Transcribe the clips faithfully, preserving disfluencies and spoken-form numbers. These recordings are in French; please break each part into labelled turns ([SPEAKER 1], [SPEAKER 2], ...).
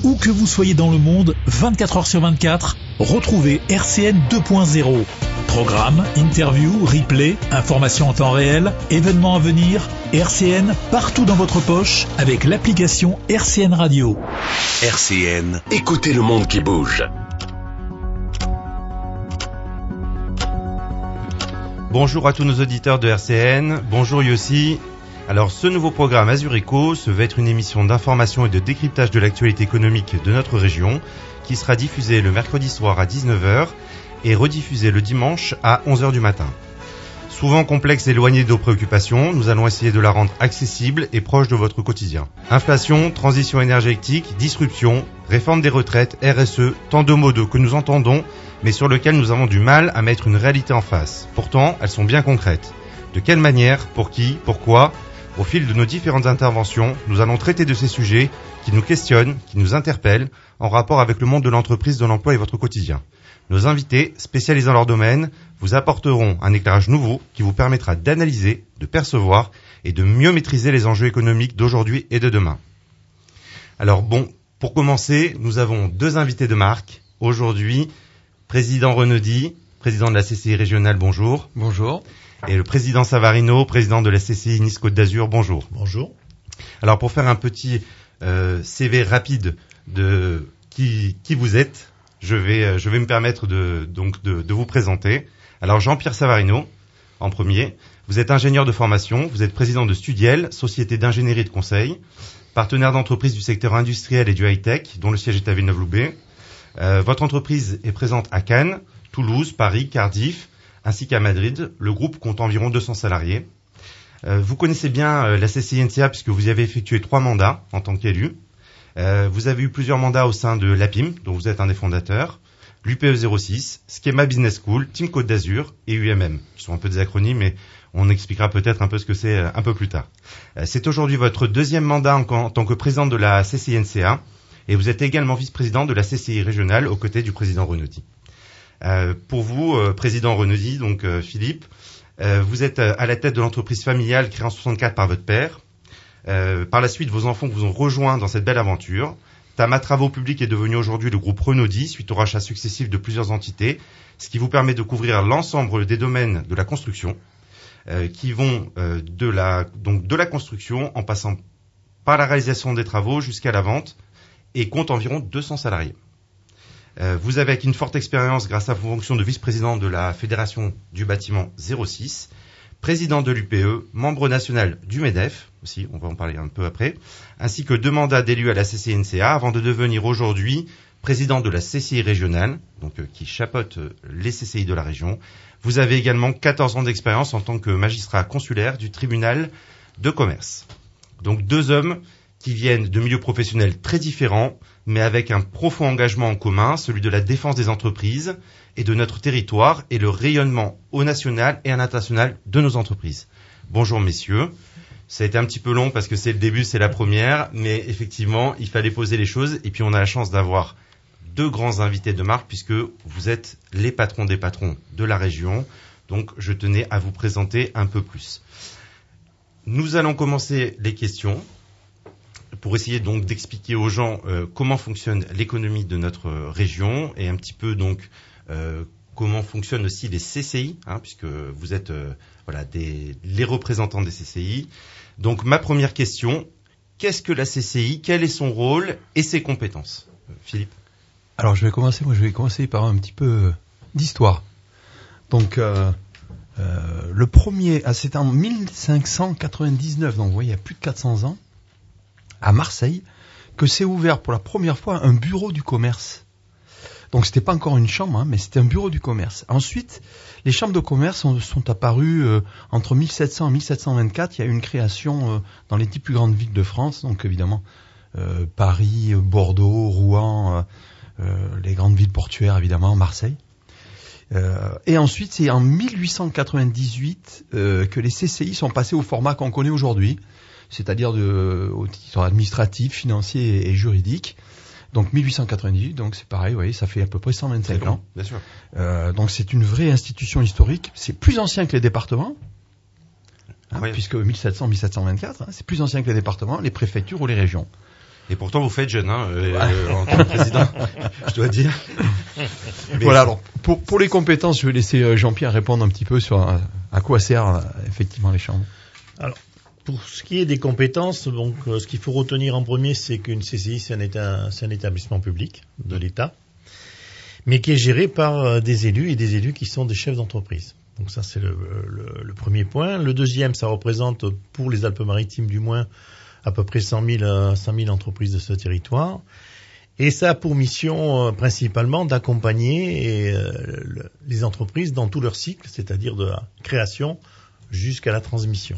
[SPEAKER 1] Où que vous soyez dans le monde, vingt-quatre heures sur vingt-quatre, retrouvez R C N deux point zéro. Programmes, interviews, replays, informations en temps réel, événements à venir, R C N partout dans votre poche avec l'application R C N Radio.
[SPEAKER 2] R C N, écoutez le monde qui bouge.
[SPEAKER 3] Bonjour à tous nos auditeurs de R C N, bonjour Yossi. Alors ce nouveau programme Azurico se veut être une émission d'information et de décryptage de l'actualité économique de notre région qui sera diffusée le mercredi soir à dix-neuf heures et rediffusée le dimanche à onze heures du matin. Souvent complexe et éloignée de nos préoccupations, nous allons essayer de la rendre accessible et proche de votre quotidien. Inflation, transition énergétique, disruption, réforme des retraites, R S E, tant de mots que nous entendons mais sur lesquels nous avons du mal à mettre une réalité en face. Pourtant, elles sont bien concrètes. De quelle manière, pour qui, pourquoi ? Au fil de nos différentes interventions, nous allons traiter de ces sujets qui nous questionnent, qui nous interpellent, en rapport avec le monde de l'entreprise, de l'emploi et votre quotidien. Nos invités, spécialisés dans leur domaine, vous apporteront un éclairage nouveau qui vous permettra d'analyser, de percevoir et de mieux maîtriser les enjeux économiques d'aujourd'hui et de demain. Alors bon, pour commencer, nous avons deux invités de marque. Aujourd'hui, président Renaudy, président de la C C I régionale, bonjour.
[SPEAKER 4] Bonjour.
[SPEAKER 3] Et le président Savarino, président de la C C I Nice Côte d'Azur, bonjour.
[SPEAKER 5] Bonjour.
[SPEAKER 3] Alors pour faire un petit euh, C V rapide de qui, qui vous êtes, je vais, je vais me permettre de, donc de, de vous présenter. Alors Jean-Pierre Savarino, en premier, vous êtes ingénieur de formation, vous êtes président de Studiel, société d'ingénierie et de conseil, partenaire d'entreprises du secteur industriel et du high-tech, dont le siège est à Villeneuve-Loubet. Euh, votre entreprise est présente à Cannes, Toulouse, Paris, Cardiff, ainsi qu'à Madrid. Le groupe compte environ deux cents salariés. Euh, vous connaissez bien euh, la C C I N C A puisque vous y avez effectué trois mandats en tant qu'élu. Euh, vous avez eu plusieurs mandats au sein de l'A P I M, dont vous êtes un des fondateurs, l'U P E zéro six, Schema Business School, Team Côte d'Azur et U M M, qui sont un peu des acronymes, mais on expliquera peut-être un peu ce que c'est euh, un peu plus tard. Euh, c'est aujourd'hui votre deuxième mandat en, en tant que président de la C C I N C A, et vous êtes également vice-président de la C C I régionale aux côtés du président Renaudy. Euh, pour vous, euh, président Renaudy, donc euh, Philippe, euh, vous êtes euh, à la tête de l'entreprise familiale créée en soixante-quatre par votre père. Euh, par la suite, vos enfants vous ont rejoint dans cette belle aventure. Tama Travaux Publics est devenu aujourd'hui le groupe Renaudy suite au rachat successif de plusieurs entités, ce qui vous permet de couvrir l'ensemble des domaines de la construction, euh, qui vont euh, de la donc de la construction en passant par la réalisation des travaux jusqu'à la vente, et compte environ deux cents salariés. Euh, vous avez acquis une forte expérience grâce à vos fonctions de vice-président de la Fédération du bâtiment zéro six, président de l'U P E, membre national du MEDEF, aussi, on va en parler un peu après, ainsi que deux mandats d'élu à la C C I N C A avant de devenir aujourd'hui président de la C C I régionale, donc euh, qui chapeaute euh, les C C I de la région. Vous avez également quatorze ans d'expérience en tant que magistrat consulaire du tribunal de commerce. Donc deux hommes qui viennent de milieux professionnels très différents, mais avec un profond engagement en commun, celui de la défense des entreprises et de notre territoire et le rayonnement au national et à l'international de nos entreprises. Bonjour messieurs. Ça a été un petit peu long parce que c'est le début, c'est la première, mais effectivement, il fallait poser les choses. Et puis on a la chance d'avoir deux grands invités de marque puisque vous êtes les patrons des patrons de la région. Donc je tenais à vous présenter un peu plus. Nous allons commencer les questions pour essayer donc d'expliquer aux gens euh, comment fonctionne l'économie de notre euh, région et un petit peu donc euh, comment fonctionnent aussi les C C I, hein, puisque vous êtes euh, voilà des les représentants des C C I. Donc ma première question, qu'est-ce que la C C I, quel est son rôle et ses compétences? euh, Philippe.
[SPEAKER 4] Alors je vais commencer, moi je vais commencer par un petit peu d'histoire. Donc euh, euh, le premier, ah, c'est en mille cinq cent quatre-vingt-dix-neuf, donc vous voyez il y a plus de quatre cents ans, à Marseille, que s'est ouvert pour la première fois un bureau du commerce. Donc c'était pas encore une chambre, hein, mais c'était un bureau du commerce. Ensuite, les chambres de commerce sont, sont apparues euh, entre mille sept cents et mille sept cent vingt-quatre. Il y a eu une création euh, dans les dix plus grandes villes de France, donc évidemment euh, Paris, Bordeaux, Rouen, euh, euh, les grandes villes portuaires évidemment, Marseille. Euh, et ensuite, c'est en mille huit cent quatre-vingt-dix-huit euh, que les C C I sont passés au format qu'on connaît aujourd'hui, c'est-à-dire de, au titre administratif, financier et, et juridique. Donc mille huit cent quatre-vingt-dix-huit, donc c'est pareil, vous voyez, ça fait à peu près cent vingt-cinq
[SPEAKER 3] long,
[SPEAKER 4] ans.
[SPEAKER 3] Bien sûr.
[SPEAKER 4] Euh, donc c'est une vraie institution historique. C'est plus ancien que les départements, hein,
[SPEAKER 3] Oui.
[SPEAKER 4] puisque mille sept cents à mille sept cent vingt-quatre, hein, c'est plus ancien que les départements, les préfectures ou les régions.
[SPEAKER 3] Et pourtant, vous faites jeune, hein, euh, en tant que président, je dois dire.
[SPEAKER 4] Mais voilà, alors, pour, pour les compétences, je vais laisser Jean-Pierre répondre un petit peu sur à, à quoi servent effectivement les chambres.
[SPEAKER 5] Alors, pour ce qui est des compétences, donc, euh, ce qu'il faut retenir en premier, c'est qu'une C C I, c'est un, état, c'est un établissement public de l'État, mais qui est géré par euh, des élus et des élus qui sont des chefs d'entreprise. Donc ça, c'est le, le, le premier point. Le deuxième, ça représente, pour les Alpes-Maritimes du moins, à peu près cent mille entreprises de ce territoire. Et ça a pour mission euh, principalement d'accompagner et, euh, le, les entreprises dans tout leur cycle, c'est-à-dire de la création jusqu'à la transmission.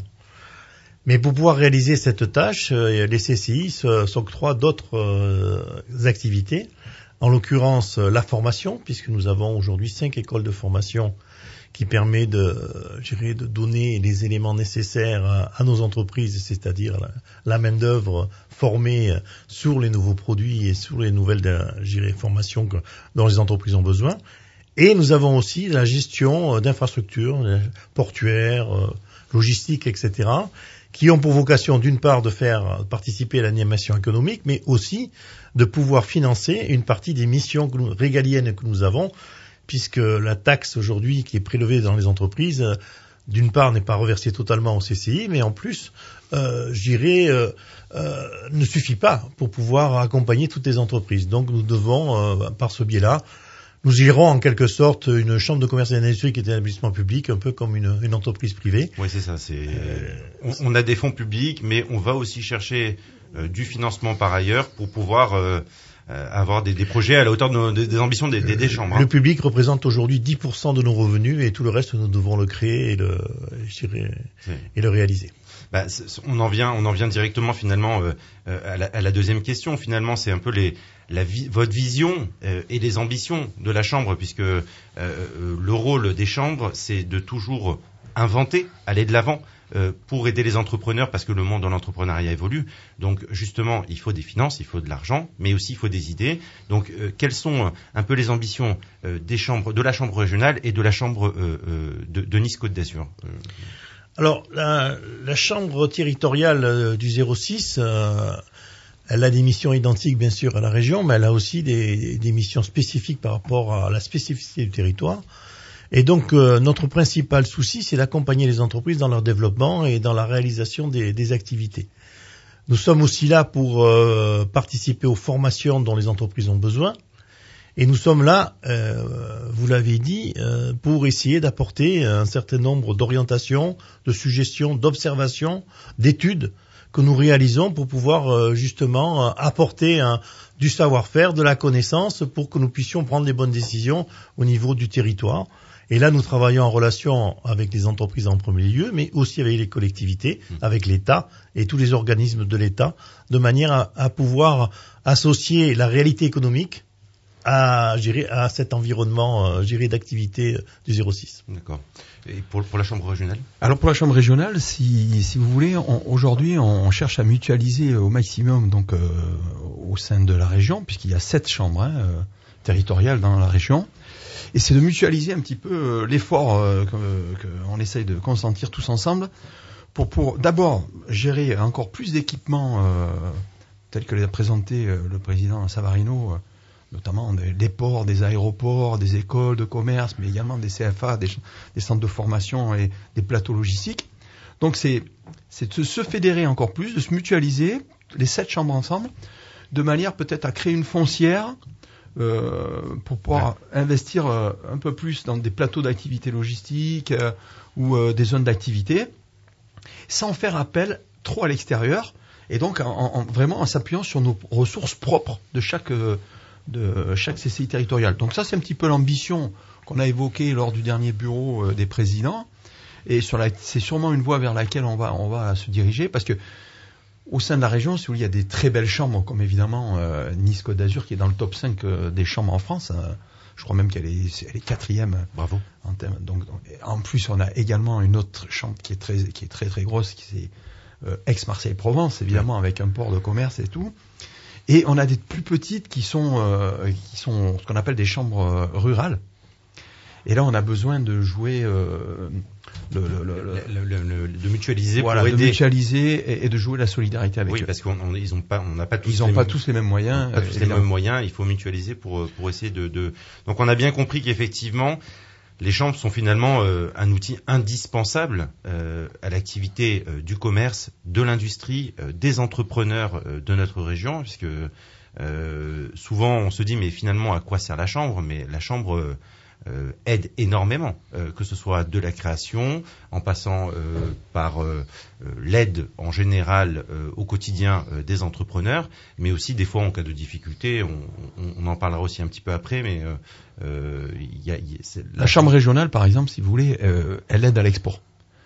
[SPEAKER 5] Mais pour pouvoir réaliser cette tâche, euh, les C C I s'octroient d'autres euh, activités, en l'occurrence la formation, puisque nous avons aujourd'hui cinq écoles de formation qui permet de, je dirais, de donner les éléments nécessaires à, à nos entreprises, c'est-à-dire la, la main-d'œuvre formée sur les nouveaux produits et sur les nouvelles, je dirais, formations que, dont les entreprises ont besoin. Et nous avons aussi la gestion d'infrastructures portuaires, logistiques, et cetera, qui ont pour vocation d'une part de faire participer à l'animation économique, mais aussi de pouvoir financer une partie des missions que nous, régaliennes que nous avons, puisque la taxe aujourd'hui qui est prélevée dans les entreprises, euh, d'une part n'est pas reversée totalement au C C I, mais en plus, euh, je dirais, euh, euh, ne suffit pas pour pouvoir accompagner toutes les entreprises. Donc nous devons, euh, par ce biais-là, nous gérons en quelque sorte une chambre de commerce et d'industrie qui est un établissement public, un peu comme une, une entreprise privée.
[SPEAKER 3] Oui, c'est ça. C'est, euh, on, on a des fonds publics, mais on va aussi chercher euh, du financement par ailleurs pour pouvoir euh, Euh, avoir des, des projets à la hauteur de nos, des, des ambitions des, des, des chambres. Hein.
[SPEAKER 5] Le public représente aujourd'hui dix pour cent de nos revenus et tout le reste, nous devons le créer et le, je dirais, et le réaliser.
[SPEAKER 3] Bah, on en vient, on en vient directement finalement euh, à, la, à la deuxième question. Finalement, c'est un peu les, la vi, votre vision euh, et les ambitions de la chambre, puisque euh, le rôle des chambres, c'est de toujours inventer, aller de l'avant. Euh, pour aider les entrepreneurs, parce que le monde de l'entrepreneuriat évolue. Donc justement, il faut des finances, il faut de l'argent, mais aussi il faut des idées. Donc euh, quelles sont euh, un peu les ambitions euh, des chambres, de la chambre régionale et de la chambre euh, euh, de, de Nice-Côte d'Azur? euh.
[SPEAKER 5] Alors la, la chambre territoriale euh, du zéro six, euh, elle a des missions identiques bien sûr à la région, mais elle a aussi des, des missions spécifiques par rapport à la spécificité du territoire. Et donc, euh, notre principal souci, c'est d'accompagner les entreprises dans leur développement et dans la réalisation des, des activités. Nous sommes aussi là pour euh, participer aux formations dont les entreprises ont besoin. Et nous sommes là, euh, vous l'avez dit, euh, pour essayer d'apporter un certain nombre d'orientations, de suggestions, d'observations, d'études que nous réalisons pour pouvoir euh, justement euh, apporter un, du savoir-faire, de la connaissance, pour que nous puissions prendre les bonnes décisions au niveau du territoire. Et là, nous travaillons en relation avec les entreprises en premier lieu, mais aussi avec les collectivités, avec l'État et tous les organismes de l'État, de manière à, à pouvoir associer la réalité économique à, à cet environnement d'activité du zéro six.
[SPEAKER 3] D'accord. Et pour, pour la chambre régionale?
[SPEAKER 4] Alors pour la chambre régionale, si, si vous voulez, on, aujourd'hui, on cherche à mutualiser au maximum donc euh, au sein de la région, puisqu'il y a sept chambres hein, euh, territoriales dans la région. Et c'est de mutualiser un petit peu euh, l'effort euh, qu'on essaye de consentir tous ensemble pour, pour d'abord gérer encore plus d'équipements euh, tels que l'a présenté euh, le président Savarino, euh, notamment des, des ports, des aéroports, des écoles de commerce, mais également des C F A, des, des centres de formation et des plateaux logistiques. Donc c'est, c'est de se fédérer encore plus, de se mutualiser, les sept chambres ensemble, de manière peut-être à créer une foncière Euh, pour pouvoir ouais. investir euh, un peu plus dans des plateaux d'activité logistique euh, ou euh, des zones d'activité, sans faire appel trop à l'extérieur, et donc en, en, vraiment en s'appuyant sur nos ressources propres de chaque, euh, de chaque C C I territoriale. Donc ça, c'est un petit peu l'ambition qu'on a évoquée lors du dernier bureau euh, des présidents, et sur la, c'est sûrement une voie vers laquelle on va, on va se diriger, parce que au sein de la région, si vous voulez, il y a des très belles chambres, comme évidemment euh, Nice-Côte d'Azur, qui est dans le top cinq euh, des chambres en France. Euh, je crois même qu'elle est, elle est quatrième.
[SPEAKER 3] Bravo.
[SPEAKER 4] En, thème, donc, donc, en plus, on a également une autre chambre qui est très, qui est très, très grosse, qui est euh, Aix-Marseille-Provence, évidemment, ouais. avec un port de commerce et tout. Et on a des plus petites qui sont, euh, qui sont ce qu'on appelle des chambres euh, rurales. Et là, on a besoin de jouer, euh, le, le, le,
[SPEAKER 3] le, le, le, de mutualiser
[SPEAKER 4] voilà,
[SPEAKER 3] pour
[SPEAKER 4] de
[SPEAKER 3] aider.
[SPEAKER 4] mutualiser et, et de jouer la solidarité avec
[SPEAKER 3] oui,
[SPEAKER 4] eux.
[SPEAKER 3] Oui, parce qu'on on, ils ont pas, on n'a pas tous.
[SPEAKER 4] Ils n'ont pas tous les mêmes moyens.
[SPEAKER 3] Pas tous les mêmes moyens. Il faut mutualiser pour pour essayer de. de... Donc, on a bien compris qu'effectivement, les chambres sont finalement euh, un outil indispensable euh, à l'activité euh, du commerce, de l'industrie, euh, des entrepreneurs euh, de notre région, puisque euh, souvent on se dit mais finalement à quoi sert la chambre ? Mais la chambre euh, euh, aide énormément, euh, que ce soit de la création, en passant euh, par euh, l'aide en général euh, au quotidien euh, des entrepreneurs, mais aussi des fois en cas de difficulté, on, on, on en parlera aussi un petit peu après, mais euh, euh, y a, y a,
[SPEAKER 4] la, la chambre régionale, par exemple, si vous voulez, euh, elle aide à l'export.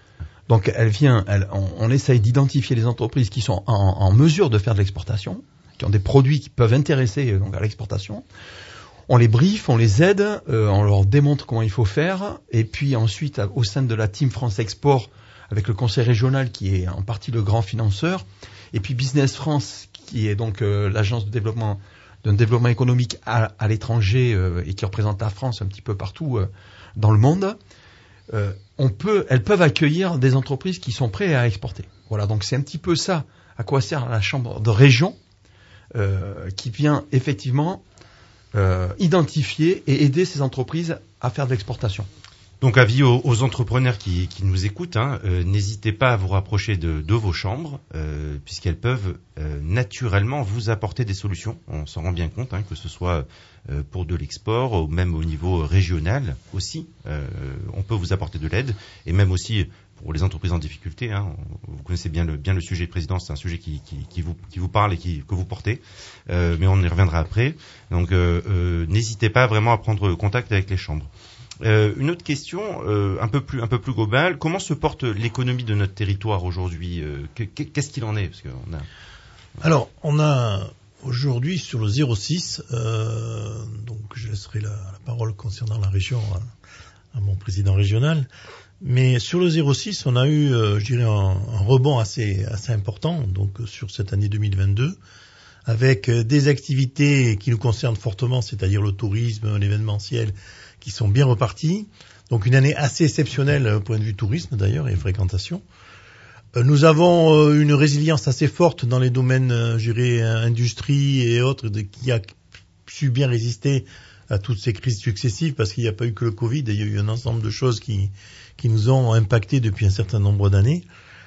[SPEAKER 4] Donc elle vient, elle, on, on essaye d'identifier les entreprises qui sont en, en mesure de faire de l'exportation, qui ont des produits qui peuvent intéresser donc à l'exportation. On les briefe, on les aide, euh, on leur démontre comment il faut faire, et puis ensuite, au sein de la team France Export, avec le conseil régional qui est en partie le grand financeur, et puis Business France, qui est donc euh, l'agence de développement d'un développement économique à, à l'étranger euh, et qui représente la France un petit peu partout euh, dans le monde. Euh, on peut, elles peuvent accueillir des entreprises qui sont prêtes à exporter. Voilà, donc c'est un petit peu ça à quoi sert la chambre de région, euh, qui vient effectivement Euh, identifier et aider ces entreprises à faire de l'exportation.
[SPEAKER 3] Donc avis aux, aux entrepreneurs qui, qui nous écoutent, hein, euh, n'hésitez pas à vous rapprocher de, de vos chambres, euh, puisqu'elles peuvent euh, naturellement vous apporter des solutions. On s'en rend bien compte, hein, que ce soit euh, pour de l'export, ou même au niveau régional aussi, euh, on peut vous apporter de l'aide, et même aussi pour les entreprises en difficulté, hein, vous connaissez bien le, bien le sujet de présidence, c'est un sujet qui, qui, qui, vous, qui vous parle et qui, que vous portez, euh, mais on y reviendra après. Donc euh, euh, n'hésitez pas vraiment à prendre contact avec les chambres. Euh, une autre question, euh, un peu plus un peu plus globale, comment se porte l'économie de notre territoire aujourd'hui ? euh, Qu'est-ce qu'il en est ? Parce qu'on a...
[SPEAKER 5] Alors, on a aujourd'hui sur le zéro six, euh, donc je laisserai la, la parole concernant la région à, à mon président régional. Mais sur le zéro six, on a eu, euh, je dirais, un, un rebond assez, assez important, donc sur cette année deux mille vingt-deux, avec des activités qui nous concernent fortement, c'est-à-dire le tourisme, l'événementiel, qui sont bien repartis. Donc une année assez exceptionnelle au point de vue tourisme d'ailleurs et fréquentation. Euh, nous avons euh, une résilience assez forte dans les domaines, euh, je dirais, industrie et autres, de, qui a su bien résister à toutes ces crises successives, parce qu'il n'y a pas eu que le Covid, il y a eu un ensemble de choses qui qui nous ont impacté depuis un certain nombre d'années.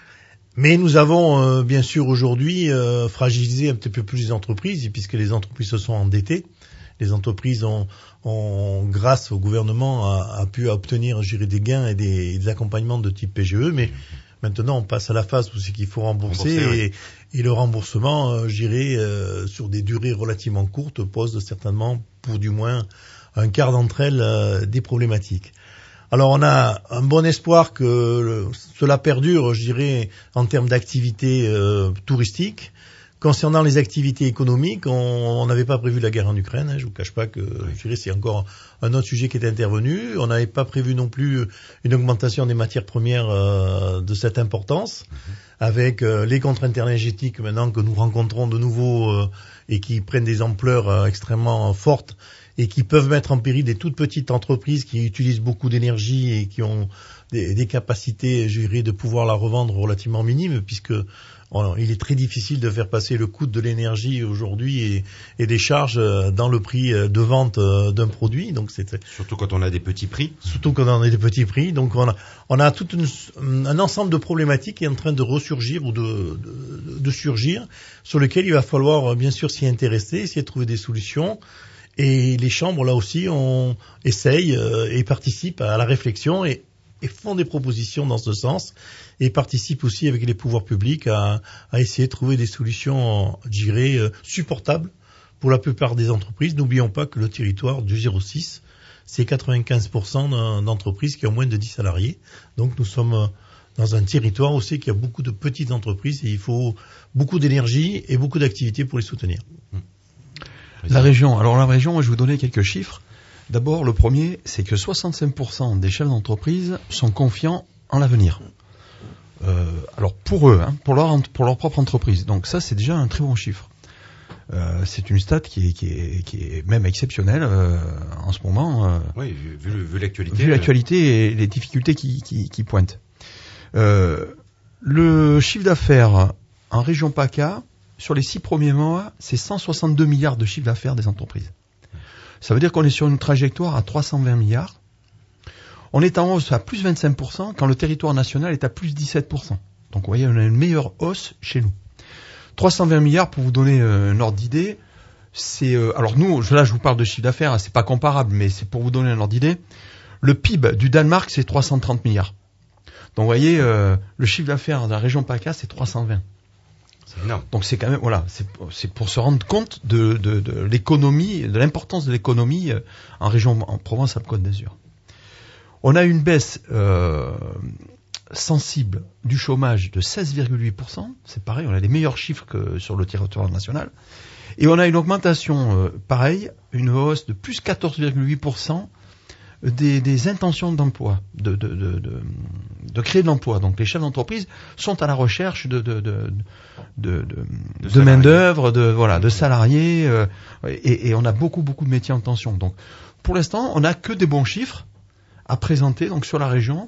[SPEAKER 5] Mais nous avons euh, bien sûr aujourd'hui euh, fragilisé un petit peu plus les entreprises, puisque les entreprises se sont endettées. Les entreprises ont, ont grâce au gouvernement, a, a pu obtenir, je dirais, des gains et des, des accompagnements de type P G E. Mais maintenant, on passe à la phase où c'est qu'il faut rembourser, rembourser et, oui. et le remboursement, euh, je dirais, euh, sur des durées relativement courtes, pose certainement, pour du moins un quart d'entre elles, euh, des problématiques. Alors on a un bon espoir que le, cela perdure, je dirais, en termes d'activité euh, touristique. Concernant les activités économiques, on n'avait pas prévu la guerre en Ukraine. Hein, je vous cache pas que, oui. je dirais, c'est encore un autre sujet qui est intervenu. On n'avait pas prévu non plus une augmentation des matières premières euh, de cette importance, mmh. avec euh, les contraintes énergétiques maintenant que nous rencontrons de nouveau euh, et qui prennent des ampleurs euh, extrêmement fortes, et qui peuvent mettre en péril des toutes petites entreprises qui utilisent beaucoup d'énergie et qui ont des, des capacités, je dirais, de pouvoir la revendre relativement minimes, puisque on, il est très difficile de faire passer le coût de l'énergie aujourd'hui et, et des charges dans le prix de vente d'un produit. Donc c'est
[SPEAKER 3] surtout quand on a des petits prix.
[SPEAKER 5] Surtout quand on a des petits prix. Donc on a, on a tout une, un ensemble de problématiques qui est en train de ressurgir ou de, de, de surgir, sur lesquelles il va falloir bien sûr s'y intéresser, essayer de trouver des solutions. Et les chambres, là aussi, on essaye euh, et participent à la réflexion et, et font des propositions dans ce sens, et participent aussi avec les pouvoirs publics à, à essayer de trouver des solutions, je dirais, euh, supportables pour la plupart des entreprises. N'oublions pas que le territoire du zéro six, c'est quatre-vingt-quinze pour cent d'entreprises qui ont moins de dix salariés. Donc nous sommes dans un territoire aussi qui a beaucoup de petites entreprises et il faut beaucoup d'énergie et beaucoup d'activités pour les soutenir.
[SPEAKER 3] Mmh.
[SPEAKER 4] La région. Alors la région, moi, je vais vous donner quelques chiffres. D'abord, le premier, c'est que soixante-cinq pour cent des chefs d'entreprise sont confiants en l'avenir. Euh, alors pour eux, hein, pour leur pour leur propre entreprise. Donc ça, c'est déjà un très bon chiffre. Euh, c'est une stat qui est, qui est, qui est même exceptionnelle euh, en ce moment. Euh,
[SPEAKER 3] oui, vu, vu, vu l'actualité.
[SPEAKER 4] Vu l'actualité et les difficultés qui, qui, qui pointent. Euh, le chiffre d'affaires en région PACA, sur les six premiers mois, c'est cent soixante-deux milliards de chiffre d'affaires des entreprises. Ça veut dire qu'on est sur une trajectoire à trois cent vingt milliards. On est en hausse à plus vingt-cinq pour cent quand le territoire national est à plus dix-sept pour cent. Donc vous voyez, on a une meilleure hausse chez nous. trois cent vingt milliards, pour vous donner euh, un ordre d'idée, c'est... Euh, alors nous, là je vous parle de chiffre d'affaires, hein, c'est pas comparable, mais c'est pour vous donner un ordre d'idée. Le P I B du Danemark, c'est trois cent trente milliards. Donc vous voyez, euh, le chiffre d'affaires de la région PACA, c'est trois cent vingt.
[SPEAKER 3] C'est énorme.
[SPEAKER 4] Donc c'est quand même, voilà, c'est, c'est pour se rendre compte de, de, de l'économie, de l'importance de l'économie euh, en région, en Provence-Alpes-Côte d'Azur. On a une baisse euh, sensible du chômage de seize virgule huit pour cent. C'est pareil, on a les meilleurs chiffres que sur le territoire national. Et on a une augmentation, euh, pareil, une hausse de plus quatorze virgule huit pour cent des, des intentions d'emploi, de, de, de, de, de créer de l'emploi. Donc les chefs d'entreprise sont à la recherche de, de, de, de, de, de, de main-d'œuvre, de, voilà, de salariés, euh, et, et on a beaucoup, beaucoup de métiers en tension. Donc pour l'instant, on n'a que des bons chiffres à présenter donc sur la région.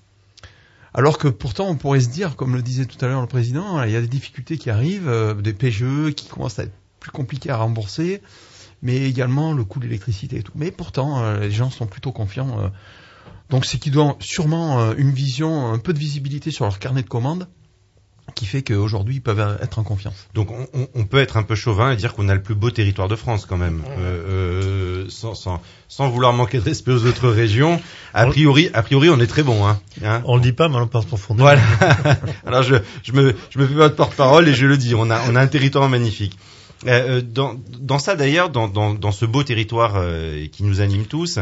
[SPEAKER 4] Alors que pourtant, on pourrait se dire, comme le disait tout à l'heure le président, il y a des difficultés qui arrivent, euh, des P G E qui commencent à être plus compliqués à rembourser, mais également le coût de l'électricité et tout. Mais pourtant, euh, les gens sont plutôt confiants. Euh, donc c'est qu'ils ont sûrement euh, une vision, un peu de visibilité sur leur carnet de commandes, qui fait qu'aujourd'hui, ils peuvent être en confiance.
[SPEAKER 3] Donc on, on, on peut être un peu chauvin et dire qu'on a le plus beau territoire de France quand même, euh, euh, sans, sans, sans vouloir manquer de respect aux autres régions. A priori, a priori, on est très bon. Hein, hein
[SPEAKER 5] on le dit pas, mais on pense profondément.
[SPEAKER 3] Voilà. Alors je, je me, je me fais pas de porte-parole et je le dis. On a, on a un territoire magnifique. Euh, dans, dans ça d'ailleurs, dans, dans, dans ce beau territoire euh, qui nous anime tous,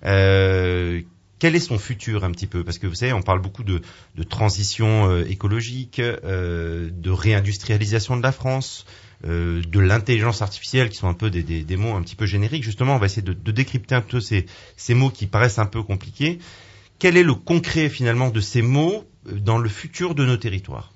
[SPEAKER 3] euh, quel est son futur un petit peu? Parce que vous savez, on parle beaucoup de, de transition euh, écologique, euh, de réindustrialisation de la France, euh, de l'intelligence artificielle, qui sont un peu des, des, des mots un petit peu génériques. Justement, on va essayer de, de décrypter un peu ces, ces mots qui paraissent un peu compliqués. Quel est le concret finalement de ces mots dans le futur de nos territoires?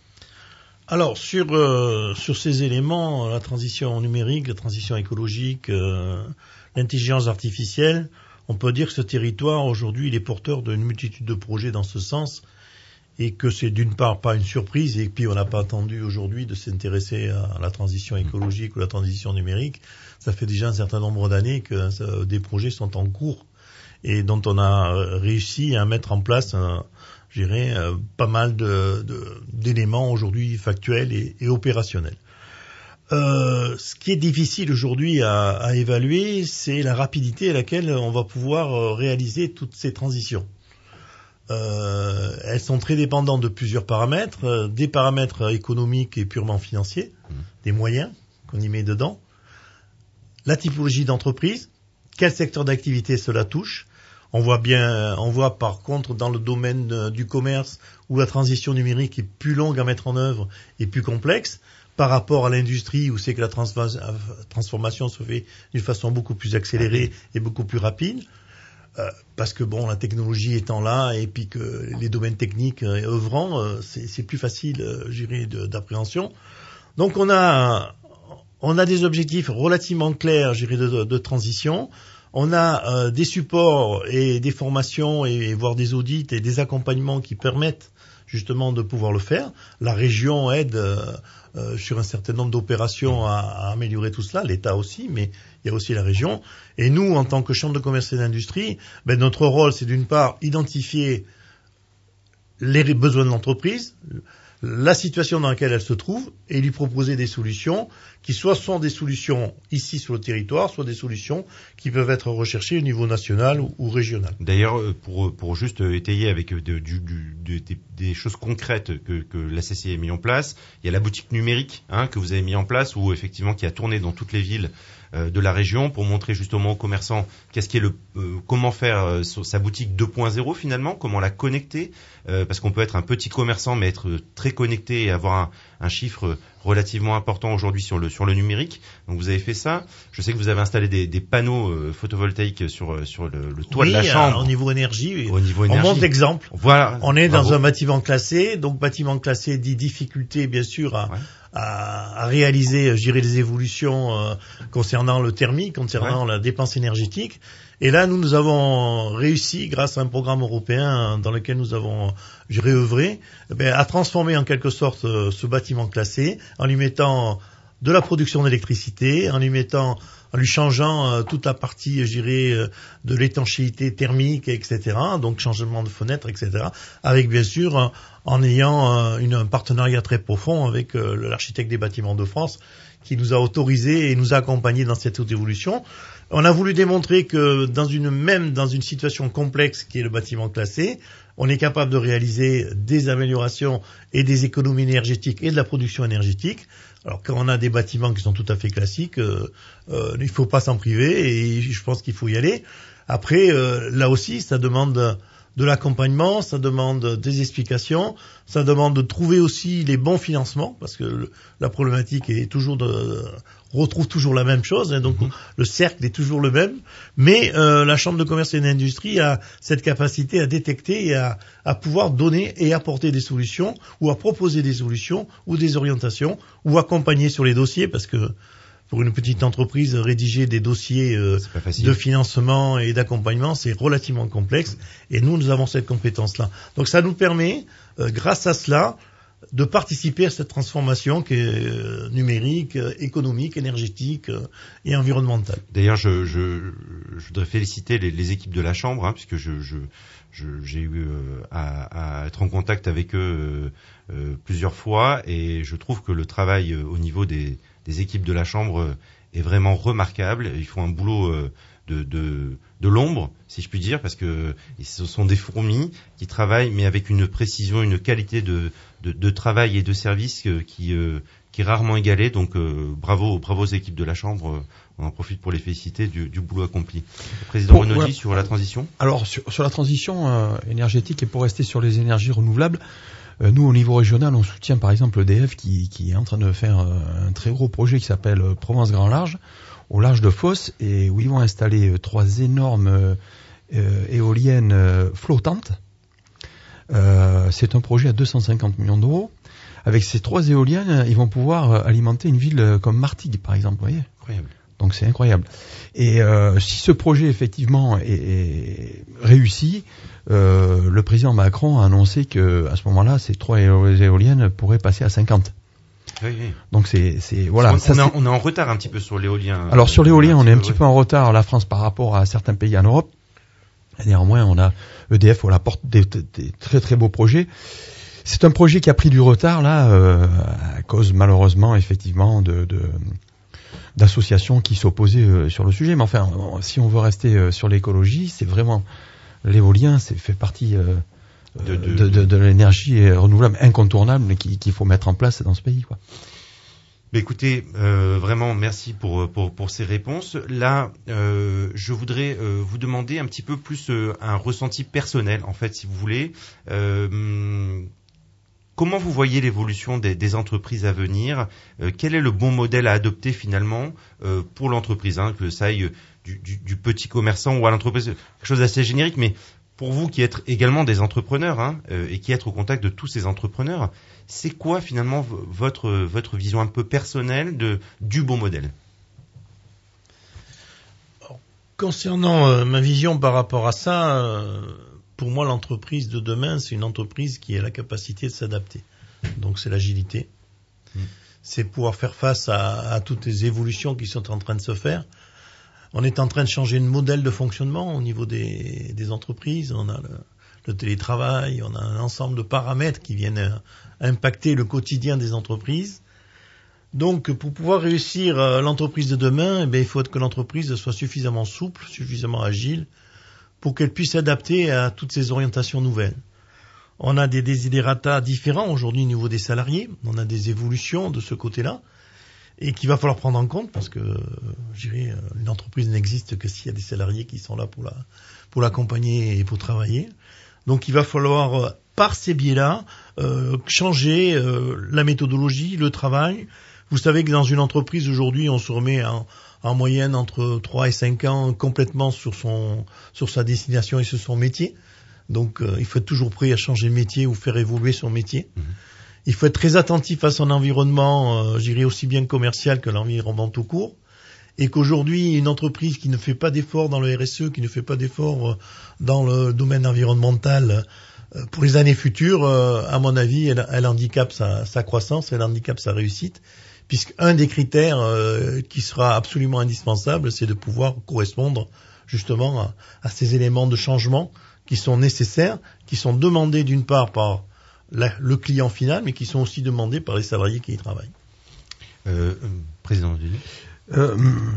[SPEAKER 5] Alors sur euh, sur ces éléments, la transition numérique, la transition écologique, euh, l'intelligence artificielle, on peut dire que ce territoire aujourd'hui il est porteur d'une multitude de projets dans ce sens et que c'est d'une part pas une surprise et puis on n'a pas attendu aujourd'hui de s'intéresser à la transition écologique ou la transition numérique. Ça fait déjà un certain nombre d'années que ça, des projets sont en cours et dont on a réussi à mettre en place un je dirais, euh, pas mal de, de, d'éléments aujourd'hui factuels et, et opérationnels. Euh, ce qui est difficile aujourd'hui à, à évaluer, c'est la rapidité à laquelle on va pouvoir euh, réaliser toutes ces transitions. Euh, elles sont très dépendantes de plusieurs paramètres, euh, des paramètres économiques et purement financiers, mmh. des moyens qu'on y met dedans, la typologie d'entreprise, quel secteur d'activité cela touche. On voit bien, on voit par contre dans le domaine du commerce où la transition numérique est plus longue à mettre en œuvre et plus complexe par rapport à l'industrie où c'est que la transformation se fait d'une façon beaucoup plus accélérée et beaucoup plus rapide. Euh, parce que bon, la technologie étant là et puis que les domaines techniques euh, œuvrant, euh, c'est, c'est plus facile, euh, je dirais, de, d'appréhension. Donc on a, on a des objectifs relativement clairs, je dirais, de, de, de transition. On a euh, des supports et des formations et, et voire des audits et des accompagnements qui permettent justement de pouvoir le faire. La région aide euh, euh, sur un certain nombre d'opérations à, à améliorer tout cela, l'État aussi, mais il y a aussi la région. Et nous, en tant que chambre de commerce et d'industrie, ben, notre rôle, c'est d'une part identifier les besoins de l'entreprise, la situation dans laquelle elle se trouve et lui proposer des solutions qui soit sont des solutions ici sur le territoire, soit des solutions qui peuvent être recherchées au niveau national ou, ou régional.
[SPEAKER 3] D'ailleurs, pour, pour juste étayer avec de, du, du, de, des, des choses concrètes que, que la C C I a mis en place, il y a la boutique numérique hein, que vous avez mis en place, où effectivement qui a tourné dans toutes les villes euh, de la région pour montrer justement aux commerçants qu'est-ce qui est le, euh, comment faire euh, sa boutique deux point zéro finalement, comment la connecter, euh, parce qu'on peut être un petit commerçant mais être très connecté et avoir un, un chiffre relativement important aujourd'hui sur le sur le numérique. Donc vous avez fait ça. Je sais que vous avez installé des, des panneaux euh, photovoltaïques sur sur le, le toit
[SPEAKER 5] oui,
[SPEAKER 3] de la chambre.
[SPEAKER 5] Oui, au niveau énergie.
[SPEAKER 3] Au niveau
[SPEAKER 5] on
[SPEAKER 3] énergie.
[SPEAKER 5] montre l'exemple.
[SPEAKER 3] Voilà.
[SPEAKER 5] On est
[SPEAKER 3] Bravo.
[SPEAKER 5] dans un bâtiment classé. Donc bâtiment classé dit difficulté bien sûr à, ouais. à, à réaliser, je dirais, des évolutions euh, concernant le thermique, concernant ouais. la dépense énergétique. Et là, nous, nous avons réussi, grâce à un programme européen dans lequel nous avons, je dirais, œuvré, ben, à transformer en quelque sorte euh, ce bâtiment classé en lui mettant de la production d'électricité, en lui mettant, en lui changeant euh, toute la partie, je dirais, euh, de l'étanchéité thermique, et cetera. Donc changement de fenêtre, et cetera. Avec bien sûr, euh, en ayant euh, une, un partenariat très profond avec euh, l'architecte des bâtiments de France, qui nous a autorisé et nous a accompagnés dans cette évolution. On a voulu démontrer que dans une même dans une situation complexe qui est le bâtiment classé, on est capable de réaliser des améliorations et des économies énergétiques et de la production énergétique. Alors quand on a des bâtiments qui sont tout à fait classiques, euh, euh, il ne faut pas s'en priver et je pense qu'il faut y aller. Après, euh, là aussi, ça demande de l'accompagnement, ça demande des explications, ça demande de trouver aussi les bons financements, parce que le, la problématique est toujours de retrouve toujours la même chose, hein, donc mmh. le cercle est toujours le même, mais euh, la Chambre de commerce et d'industrie a cette capacité à détecter et à, à pouvoir donner et apporter des solutions, ou à proposer des solutions, ou des orientations, ou accompagner sur les dossiers, parce que pour une petite entreprise, rédiger des dossiers euh, de financement et d'accompagnement, c'est relativement complexe. Et nous, nous avons cette compétence-là. Donc ça nous permet, euh, grâce à cela, de participer à cette transformation qui est euh, numérique, euh, économique, énergétique euh, et environnementale.
[SPEAKER 3] D'ailleurs, je, je, je voudrais féliciter les, les équipes de la Chambre, hein, puisque je, je, je, j'ai eu euh, à, à être en contact avec eux euh, euh, plusieurs fois, et je trouve que le travail euh, au niveau des Les équipes de la Chambre est vraiment remarquable. Ils font un boulot de, de, de l'ombre, si je puis dire, parce que ce sont des fourmis qui travaillent, mais avec une précision, une qualité de, de, de travail et de service qui, qui est rarement égalée. Donc bravo, bravo aux équipes de la Chambre. On en profite pour les féliciter du, du boulot accompli. Le président bon, Renaudie, ouais. sur la transition.
[SPEAKER 4] Alors sur, sur la transition euh, énergétique, et pour rester sur les énergies renouvelables, nous, au niveau régional, on soutient par exemple E D F qui, qui est en train de faire un très gros projet qui s'appelle Provence Grand Large, au large de Fos, et où ils vont installer trois énormes euh, éoliennes flottantes. Euh, c'est un projet à deux cent cinquante millions d'euros. Avec ces trois éoliennes, ils vont pouvoir alimenter une ville comme Martigues, par exemple. Vous voyez ?
[SPEAKER 3] Incroyable.
[SPEAKER 4] Donc c'est incroyable. Et euh, si ce projet effectivement est, est réussi, euh, le président Macron a annoncé que à ce moment-là, ces trois éoliennes pourraient passer à cinquante.
[SPEAKER 3] Oui, oui.
[SPEAKER 4] Donc c'est, c'est voilà.
[SPEAKER 3] On,
[SPEAKER 4] ça,
[SPEAKER 3] on,
[SPEAKER 4] c'est...
[SPEAKER 3] est, on est en retard un petit peu sur l'éolien.
[SPEAKER 4] Alors sur l'éolien, on est un petit
[SPEAKER 3] ouais.
[SPEAKER 4] peu en retard, la France, par rapport à certains pays en Europe. Et néanmoins, on a E D F à la porte des, des très très beaux projets. C'est un projet qui a pris du retard là, euh, à cause malheureusement effectivement de, de d'associations qui s'opposaient euh, sur le sujet. Mais enfin, si on veut rester euh, sur l'écologie, c'est vraiment l'éolien, c'est fait partie euh, de, de, de, de, de l'énergie renouvelable incontournable, mais qu'il, qu'il faut mettre en place dans ce pays, quoi.
[SPEAKER 3] Mais écoutez, euh, vraiment merci pour pour pour ces réponses. Là, euh, je voudrais euh, vous demander un petit peu plus euh, un ressenti personnel, en fait, si vous voulez. Euh, Comment vous voyez l'évolution des, des entreprises à venir ? euh, Quel est le bon modèle à adopter finalement euh, pour l'entreprise, hein, que ça aille du, du, du petit commerçant ou à l'entreprise, quelque chose d'assez générique, mais pour vous qui êtes également des entrepreneurs hein, euh, et qui êtes au contact de tous ces entrepreneurs, c'est quoi finalement v- votre votre vision un peu personnelle de du bon modèle ?
[SPEAKER 5] Concernant euh, ma vision par rapport à ça. Euh... Pour moi, l'entreprise de demain, c'est une entreprise qui a la capacité de s'adapter. Donc, c'est l'agilité. Mmh. C'est pouvoir faire face à, à toutes les évolutions qui sont en train de se faire. On est en train de changer de modèle de fonctionnement au niveau des, des entreprises. On a le, le télétravail, on a un ensemble de paramètres qui viennent impacter le quotidien des entreprises. Donc, pour pouvoir réussir euh, l'entreprise de demain, eh bien, il faut que l'entreprise soit suffisamment souple, suffisamment agile, pour qu'elle puisse s'adapter à toutes ces orientations nouvelles. On a des desiderata différents aujourd'hui au niveau des salariés, on a des évolutions de ce côté-là, et qu'il va falloir prendre en compte, parce que, je dirais, une entreprise n'existe que s'il y a des salariés qui sont là pour la, pour l'accompagner et pour travailler. Donc il va falloir, par ces biais-là, euh, changer euh, la méthodologie, le travail. Vous savez que dans une entreprise aujourd'hui, on se remet en en moyenne entre trois et cinq ans complètement sur son sur sa destination et sur son métier. Donc euh, il faut être toujours prêt à changer de métier ou faire évoluer son métier. Mmh. Il faut être très attentif à son environnement, euh, je dirais aussi bien commercial que l'environnement tout court. Et qu'aujourd'hui, une entreprise qui ne fait pas d'efforts dans le R S E, qui ne fait pas d'efforts dans le domaine environnemental euh, pour les années futures, euh, à mon avis, elle, elle handicape sa, sa croissance, elle handicape sa réussite, puisqu'un des critères euh, qui sera absolument indispensable, c'est de pouvoir correspondre justement à, à ces éléments de changement qui sont nécessaires, qui sont demandés d'une part par la, le client final, mais qui sont aussi demandés par les salariés qui y travaillent.
[SPEAKER 3] Euh, président du
[SPEAKER 4] euh,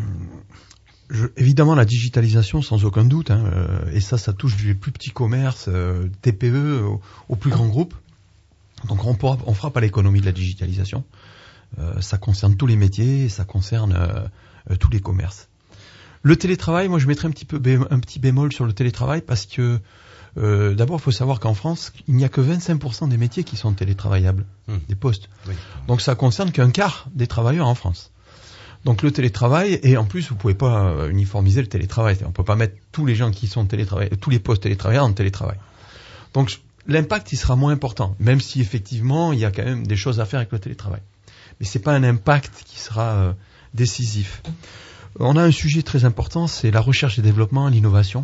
[SPEAKER 4] je, évidemment, la digitalisation, sans aucun doute, hein, euh, et ça, ça touche les plus petits commerces, euh, T P E, aux, aux plus grands groupes. Donc, on pourra, on fera pas l'économie de la digitalisation. Euh, ça concerne tous les métiers, ça concerne euh, euh, tous les commerces. Le télétravail, moi, je mettrais un petit peu bé- un petit bémol sur le télétravail parce que euh, d'abord, il faut savoir qu'en France, il n'y a que vingt-cinq pour cent des métiers qui sont télétravaillables, mmh. des postes. Oui. Donc, ça concerne qu'un quart des travailleurs en France. Donc, le télétravail, et en plus, vous pouvez pas uniformiser le télétravail. On peut pas mettre tous les gens qui sont télétravailleurs, tous les postes télétravailleurs en télétravail. Donc, l'impact, il sera moins important, même si effectivement, il y a quand même des choses à faire avec le télétravail. Mais c'est pas un impact qui sera euh, décisif. On a un sujet très important, c'est la recherche et développement, l'innovation.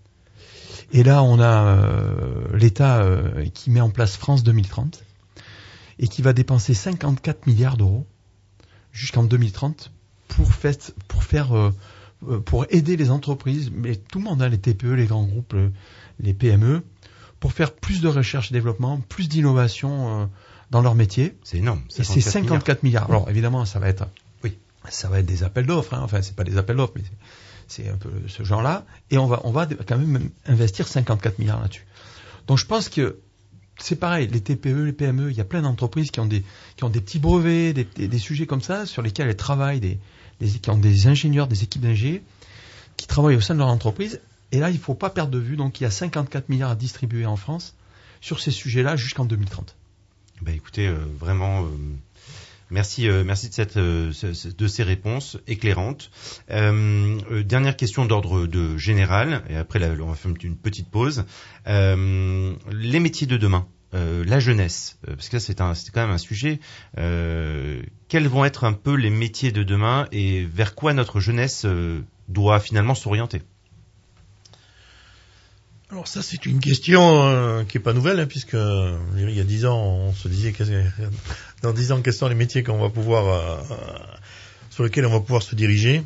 [SPEAKER 4] Et là, on a euh, l'État euh, qui met en place France deux mille trente et qui va dépenser cinquante-quatre milliards d'euros jusqu'en deux mille trente pour, fait, pour faire, euh, pour aider les entreprises, mais tout le monde, hein, les T P E, les grands groupes, les P M E, pour faire plus de recherche et développement, plus d'innovation euh, dans leur métier.
[SPEAKER 3] C'est énorme.
[SPEAKER 4] Et c'est cinquante-quatre milliards. Alors évidemment, ça va être, oui, ça va être des appels d'offres. Hein. Enfin, c'est pas des appels d'offres, mais c'est, c'est un peu ce genre-là. Et on va, on va quand même investir cinquante-quatre milliards là-dessus. Donc je pense que c'est pareil. Les T P E, les P M E, il y a plein d'entreprises qui ont des, qui ont des petits brevets, des, des, des sujets comme ça sur lesquels elles travaillent, des, des, qui ont des ingénieurs, des équipes d'ingénieurs qui travaillent au sein de leur entreprise. Et là, il faut pas perdre de vue. Donc il y a cinquante-quatre milliards à distribuer en France sur ces sujets-là jusqu'en deux mille trente.
[SPEAKER 3] Ben écoutez, euh, vraiment, euh, merci, euh, merci de cette, euh, de ces réponses éclairantes. Euh, euh, dernière question d'ordre de général, et après là, on va faire une petite pause. Euh, les métiers de demain, euh, la jeunesse, euh, parce que là c'est un, c'est quand même un sujet. Euh, quels vont être un peu les métiers de demain et vers quoi notre jeunesse euh, doit finalement s'orienter?
[SPEAKER 5] Alors ça, c'est une question euh, qui est pas nouvelle, hein, puisque euh, il y a dix ans, on se disait que dans dix ans, quels sont les métiers qu'on va pouvoir, euh, sur lesquels on va pouvoir se diriger.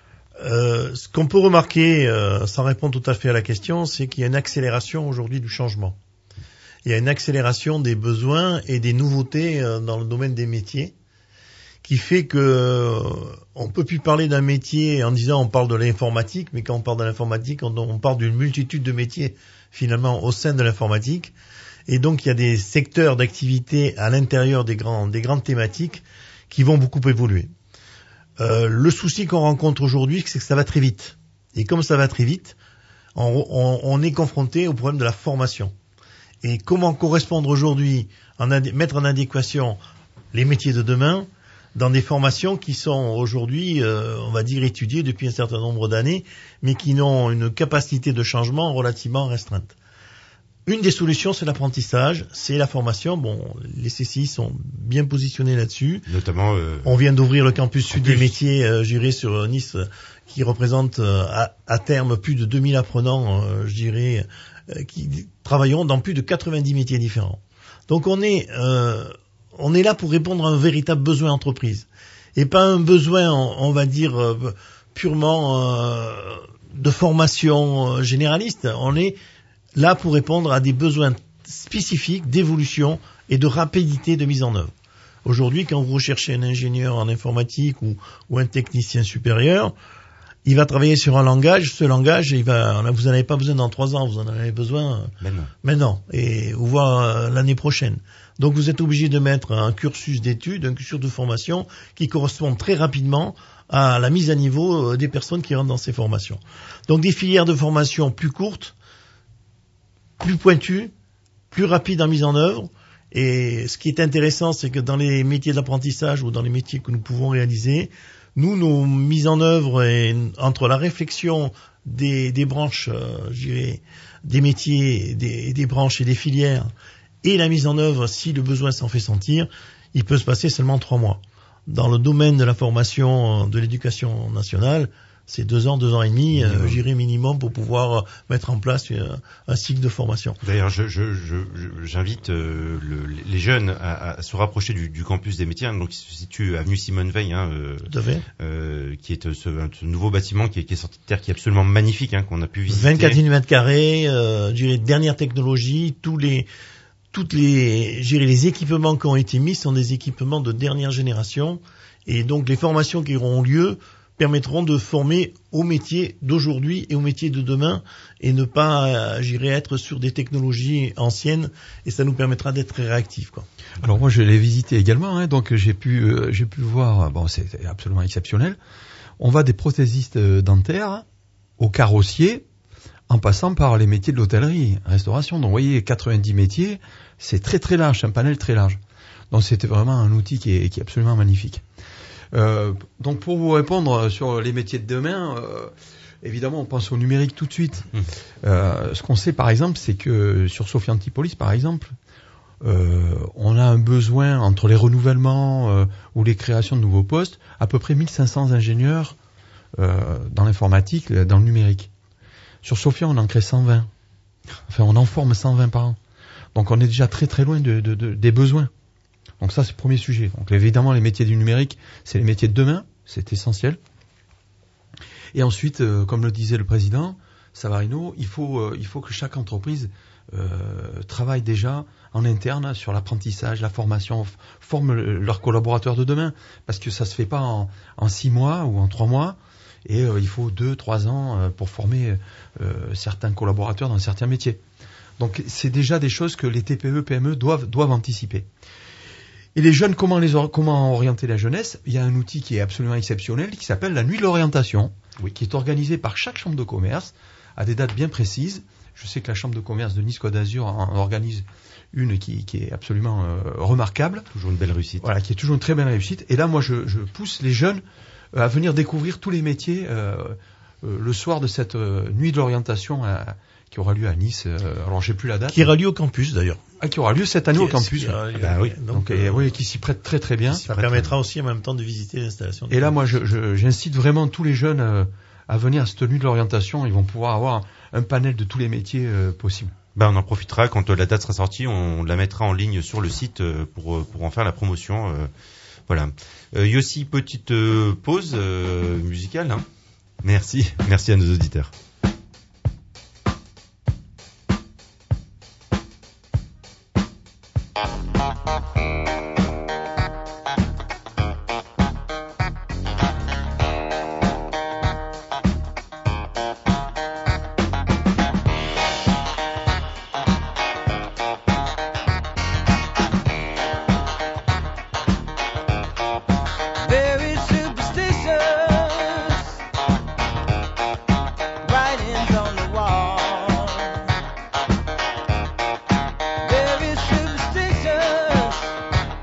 [SPEAKER 5] Euh, ce qu'on peut remarquer, euh, sans répondre tout à fait à la question, c'est qu'il y a une accélération aujourd'hui du changement. Il y a une accélération des besoins et des nouveautés euh, dans le domaine des métiers, qui fait que euh, on peut plus parler d'un métier en disant on parle de l'informatique, mais quand on parle de l'informatique, on, on parle d'une multitude de métiers finalement au sein de l'informatique. Et donc il y a des secteurs d'activité à l'intérieur des grands, des grandes thématiques qui vont beaucoup évoluer. Euh, le souci qu'on rencontre aujourd'hui, c'est que ça va très vite. Et comme ça va très vite, on, on, on est confronté au problème de la formation. Et comment correspondre aujourd'hui, en adé- mettre en adéquation les métiers de demain dans des formations qui sont aujourd'hui, euh, on va dire, étudiées depuis un certain nombre d'années, mais qui n'ont une capacité de changement relativement restreinte. Une des solutions, c'est l'apprentissage, c'est la formation. Bon, les C C I sont bien positionnés là-dessus.
[SPEAKER 3] Notamment, euh,
[SPEAKER 5] on vient d'ouvrir le campus sud
[SPEAKER 3] plus.
[SPEAKER 5] des métiers, euh, je dirais, sur Nice, euh, qui représente euh, à, à terme plus de deux mille apprenants, euh, je dirais, euh, qui travailleront dans plus de quatre-vingt-dix métiers différents. Donc on est... Euh, On est là pour répondre à un véritable besoin entreprise. Et pas un besoin, on va dire, purement euh, de formation généraliste. On est là pour répondre à des besoins spécifiques d'évolution et de rapidité de mise en œuvre. Aujourd'hui, quand vous recherchez un ingénieur en informatique ou, ou un technicien supérieur, il va travailler sur un langage. Ce langage, il va, vous n'en avez pas besoin dans trois ans, vous en avez besoin
[SPEAKER 3] maintenant,
[SPEAKER 5] maintenant et ou voire l'année prochaine. Donc vous êtes obligé de mettre un cursus d'études, un cursus de formation qui correspond très rapidement à la mise à niveau des personnes qui rentrent dans ces formations. Donc des filières de formation plus courtes, plus pointues, plus rapides en mise en œuvre. Et ce qui est intéressant, c'est que dans les métiers de l'apprentissage ou dans les métiers que nous pouvons réaliser, nous, nos mises en œuvre et entre la réflexion des, des branches, euh, je dirais, des métiers, des, des branches et des filières, et la mise en œuvre, si le besoin s'en fait sentir, il peut se passer seulement trois mois. Dans le domaine de la formation de l'éducation nationale, c'est deux ans, deux ans et demi, euh, j'irai minimum pour pouvoir mettre en place un, un cycle de formation.
[SPEAKER 3] D'ailleurs, je, je, je, j'invite euh, le, les jeunes à, à se rapprocher du, du campus des métiers, hein, donc qui se situe avenue Simone Veil, hein, euh,
[SPEAKER 5] Tout à fait.
[SPEAKER 3] Euh, qui est ce, ce nouveau bâtiment qui est, qui est sorti de terre, qui est absolument magnifique, hein, qu'on a pu visiter.
[SPEAKER 5] vingt-quatre mètres carrés, euh, je dirais dernière technologie, tous les toutes les, je dirais, les équipements qui ont été mis sont des équipements de dernière génération, et donc les formations qui auront lieu permettront de former au métier d'aujourd'hui et au métier de demain et ne pas, j'irai être sur des technologies anciennes, et ça nous permettra d'être très réactifs, quoi.
[SPEAKER 4] Alors moi je l'ai visité également, hein, donc j'ai pu euh, j'ai pu voir, bon c'est absolument exceptionnel. On va des prothésistes dentaires aux carrossiers, en passant par les métiers de l'hôtellerie, restauration. Donc vous voyez, quatre-vingt-dix métiers, c'est très très large, c'est un panel très large. Donc c'était vraiment un outil qui est, qui est absolument magnifique. Euh, donc pour vous répondre sur les métiers de demain, euh, évidemment on pense au numérique tout de suite. Mmh. Euh, ce qu'on sait par exemple, c'est que sur Sophia Antipolis par exemple, euh, on a un besoin entre les renouvellements euh, ou les créations de nouveaux postes, à peu près mille cinq cents ingénieurs euh, dans l'informatique, dans le numérique. Sur Sophia on en crée cent vingt. Enfin on en forme cent vingt par an. Donc on est déjà très très loin de, de, de, des besoins. Donc ça, c'est le premier sujet. Donc évidemment, les métiers du numérique, c'est les métiers de demain, c'est essentiel. Et ensuite, euh, comme le disait le président Savarino, il faut, euh, il faut que chaque entreprise euh, travaille déjà en interne sur l'apprentissage, la formation, f- forme le, leurs collaborateurs de demain, parce que ça se fait pas en, en six mois ou en trois mois, et euh, il faut deux, trois ans euh, pour former euh, certains collaborateurs dans certains métiers. Donc c'est déjà des choses que les T P E, P M E doivent, doivent anticiper. Et les jeunes, comment les or- comment orienter la jeunesse? Il y a un outil qui est absolument exceptionnel qui s'appelle la nuit de l'orientation, oui, qui est organisée par chaque chambre de commerce à des dates bien précises. Je sais que la chambre de commerce de Nice Côte d'Azur en organise une qui, qui est absolument euh, remarquable.
[SPEAKER 3] Toujours une belle réussite.
[SPEAKER 4] Voilà, qui est toujours une très belle réussite. Et là, moi, je, je pousse les jeunes euh, à venir découvrir tous les métiers euh, euh, le soir de cette euh, nuit de l'orientation à, qui aura lieu à Nice. Euh, alors, j'ai plus la date.
[SPEAKER 5] Qui aura lieu au campus, d'ailleurs.
[SPEAKER 4] Ah, qui aura lieu cette année
[SPEAKER 5] qui
[SPEAKER 4] au campus.
[SPEAKER 5] Qui aura,
[SPEAKER 3] bah oui.
[SPEAKER 4] Donc, donc euh, oui, qui s'y prête très très bien.
[SPEAKER 5] Ça permettra aussi en même temps de visiter l'installation.
[SPEAKER 4] Et là, moi, je, je, j'incite vraiment tous les jeunes euh, à venir à cette nuit de l'orientation. Ils vont pouvoir avoir un panel de tous les métiers euh, possibles.
[SPEAKER 3] Ben, on en profitera quand euh, la date sera sortie. On la mettra en ligne sur le site euh, pour pour en faire la promotion. Euh, voilà. Euh, Yossi, petite euh, pause euh, musicale. Hein. Merci, merci à nos auditeurs.
[SPEAKER 6] Very superstitious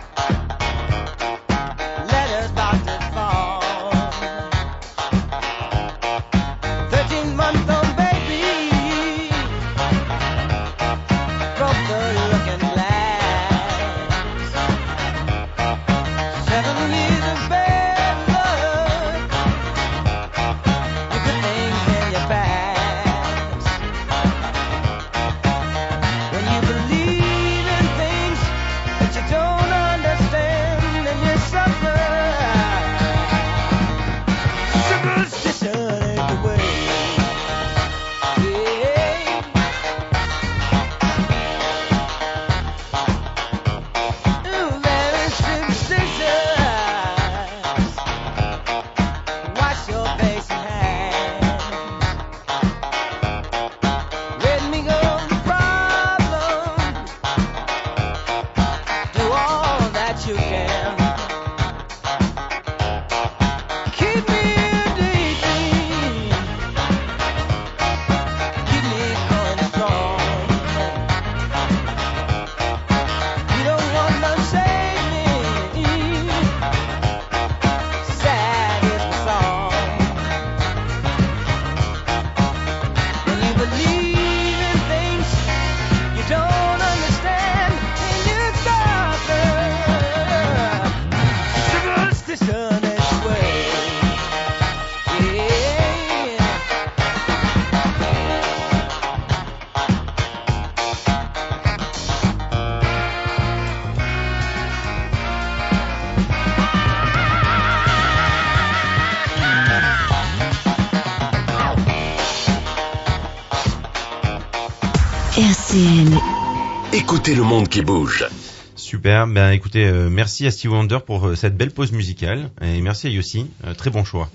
[SPEAKER 6] R C N.
[SPEAKER 2] Écoutez le monde qui bouge.
[SPEAKER 3] Super, ben écoutez, euh, merci à Stevie Wonder pour euh, cette belle pause musicale et merci à Yossi, euh, très bon choix.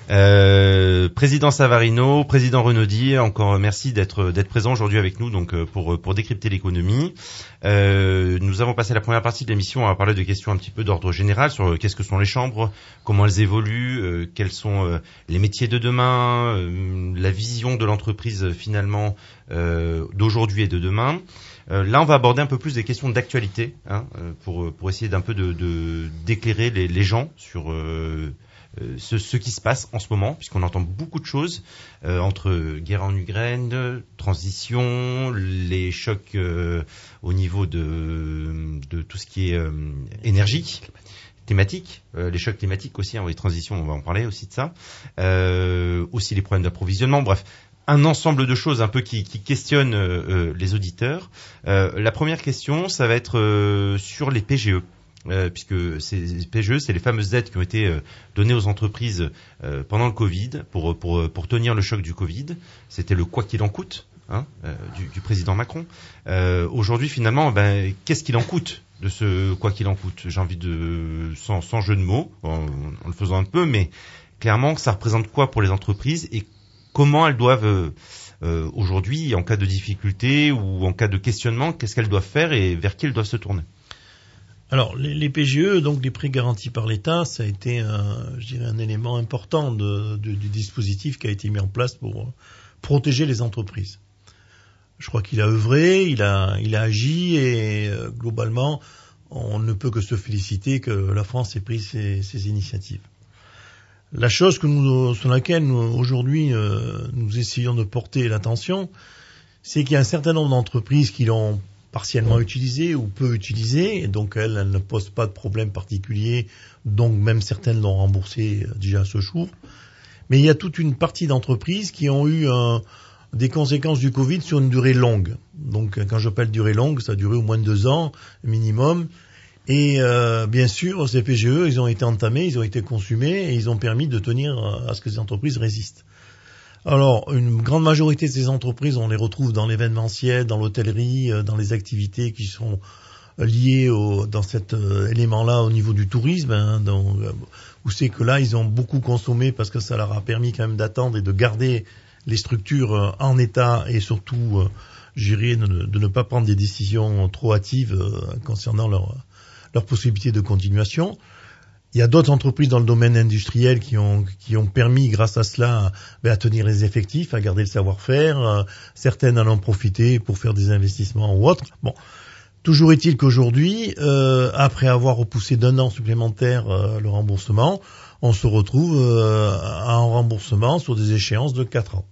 [SPEAKER 3] Euh, président Savarino, président Renaudy, encore euh, merci d'être d'être présent aujourd'hui avec nous donc euh, pour pour décrypter l'économie. Euh, nous avons passé la première partie de l'émission à parler de questions un petit peu d'ordre général sur euh, qu'est-ce que sont les chambres, comment elles évoluent, euh, quels sont euh, les métiers de demain, euh, la vision de l'entreprise euh, finalement euh, d'aujourd'hui et de demain. Euh, là, on va aborder un peu plus des questions d'actualité, hein, pour pour essayer d'un peu de, de d'éclairer les, les gens sur euh, ce, ce qui se passe en ce moment, puisqu'on entend beaucoup de choses euh, entre guerre en Ukraine, transition, les chocs euh, au niveau de de tout ce qui est euh, énergie. Thématiques, euh, les chocs climatiques aussi, hein, les transitions, on va en parler aussi de ça, euh, aussi les problèmes d'approvisionnement, bref. Un ensemble de choses un peu qui, qui questionnent euh, les auditeurs. Euh, la première question, ça va être euh, sur les P G E, euh, puisque ces P G E, c'est les fameuses aides qui ont été euh, données aux entreprises euh, pendant le Covid pour pour pour tenir le choc du Covid. C'était le quoi qu'il en coûte, hein, euh, du, du président Macron. Euh, aujourd'hui, finalement, ben qu'est-ce qu'il en coûte de ce quoi qu'il en coûte? J'ai envie de sans sans jeu de mots, en, en le faisant un peu, mais clairement, ça représente quoi pour les entreprises et comment elles doivent euh, euh, aujourd'hui, en cas de difficulté ou en cas de questionnement, qu'est-ce qu'elles doivent faire et vers qui elles doivent se tourner?
[SPEAKER 5] Alors, les, les P G E, donc les prêts garantis par l'État, ça a été un, je dirais, un élément important de, de, du dispositif qui a été mis en place pour euh, protéger les entreprises. Je crois qu'il a œuvré, il a, il a agi et euh, globalement, on ne peut que se féliciter que la France ait pris ces, ces initiatives. La chose que nous, sur laquelle nous, aujourd'hui euh, nous essayons de porter l'attention, c'est qu'il y a un certain nombre d'entreprises qui l'ont partiellement utilisé ou peu utilisé, et donc elles, elles ne posent pas de problème particulier, donc même certaines l'ont remboursé déjà à ce jour. Mais il y a toute une partie d'entreprises qui ont eu un, des conséquences du Covid sur une durée longue. Donc quand je parle durée longue, ça a duré au moins deux ans minimum. Et euh, bien sûr, ces P G E, ils ont été entamés, ils ont été consumés et ils ont permis de tenir à ce que ces entreprises résistent. Alors, une grande majorité de ces entreprises, on les retrouve dans l'événementiel, dans l'hôtellerie, dans les activités qui sont liées au, dans cet euh, élément-là au niveau du tourisme, hein, donc, où c'est que là, ils ont beaucoup consommé parce que ça leur a permis quand même d'attendre et de garder les structures en état et surtout, euh, je dirais, de, de ne pas prendre des décisions trop hâtives euh, concernant leur leurs possibilités de continuation. Il y a d'autres entreprises dans le domaine industriel qui ont qui ont permis, grâce à cela, ben, à tenir les effectifs, à garder le savoir-faire. Euh, certaines en ont profité pour faire des investissements ou autres. Bon, toujours est-il qu'aujourd'hui, euh, après avoir repoussé d'un an supplémentaire euh, le remboursement, on se retrouve euh, à un remboursement sur des échéances de quatre ans.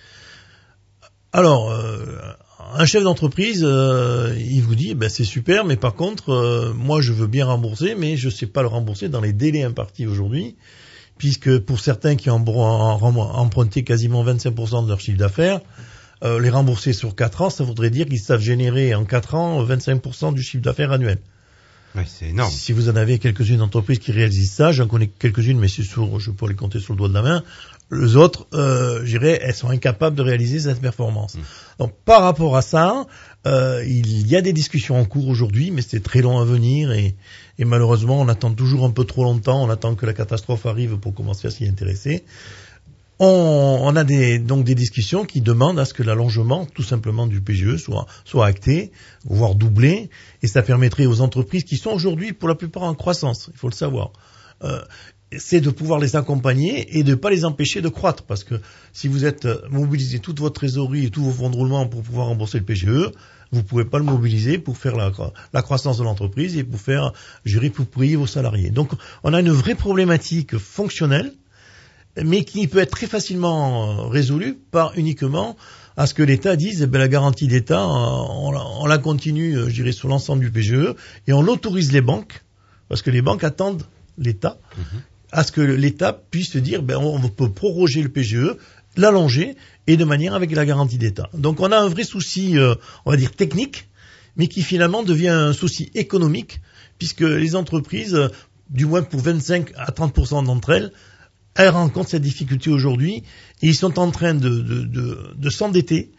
[SPEAKER 5] Alors, euh, un chef d'entreprise, euh, il vous dit, ben c'est super, mais par contre, euh, moi je veux bien rembourser, mais je ne sais pas le rembourser dans les délais impartis aujourd'hui, puisque pour certains qui ont emprunté quasiment vingt-cinq pour cent de leur chiffre d'affaires, euh, les rembourser sur quatre ans, ça voudrait dire qu'ils savent générer en quatre ans vingt-cinq pour cent du chiffre d'affaires annuel.
[SPEAKER 3] Oui, c'est énorme.
[SPEAKER 5] Si vous en avez quelques-unes d'entreprises qui réalisent ça, j'en connais quelques-unes, mais c'est sur, je peux les compter sur le doigt de la main. Les autres, euh, je dirais, elles sont incapables de réaliser cette performance. Mmh. Donc, par rapport à ça, euh, il y a des discussions en cours aujourd'hui, mais c'est très long à venir et, et malheureusement, on attend toujours un peu trop longtemps. On attend que la catastrophe arrive pour commencer à s'y intéresser. On, on a des, donc des discussions qui demandent à ce que l'allongement, tout simplement, du P G E soit, soit acté, voire doublé, et ça permettrait aux entreprises qui sont aujourd'hui, pour la plupart, en croissance, il faut le savoir, euh, c'est de pouvoir les accompagner et de ne pas les empêcher de croître. Parce que si vous êtes mobilisé toute votre trésorerie et tous vos fonds de roulement pour pouvoir rembourser le P G E, vous ne pouvez pas le mobiliser pour faire la, la croissance de l'entreprise et pour faire, je dirais, pour payer vos salariés. Donc, on a une vraie problématique fonctionnelle, mais qui peut être très facilement résolue par uniquement à ce que l'État dise, eh ben, la garantie d'État, on, on la continue, je dirais, sur l'ensemble du P G E, et on autorise les banques, parce que les banques attendent l'État, mmh. à ce que l'État puisse dire, ben, on peut proroger le P G E, l'allonger, et de manière avec la garantie d'État. Donc on a un vrai souci, euh, on va dire technique, mais qui finalement devient un souci économique, puisque les entreprises, du moins pour vingt-cinq à trente pour cent d'entre elles, elles rencontrent cette difficulté aujourd'hui, et ils sont en train de, de, de, de s'endetter,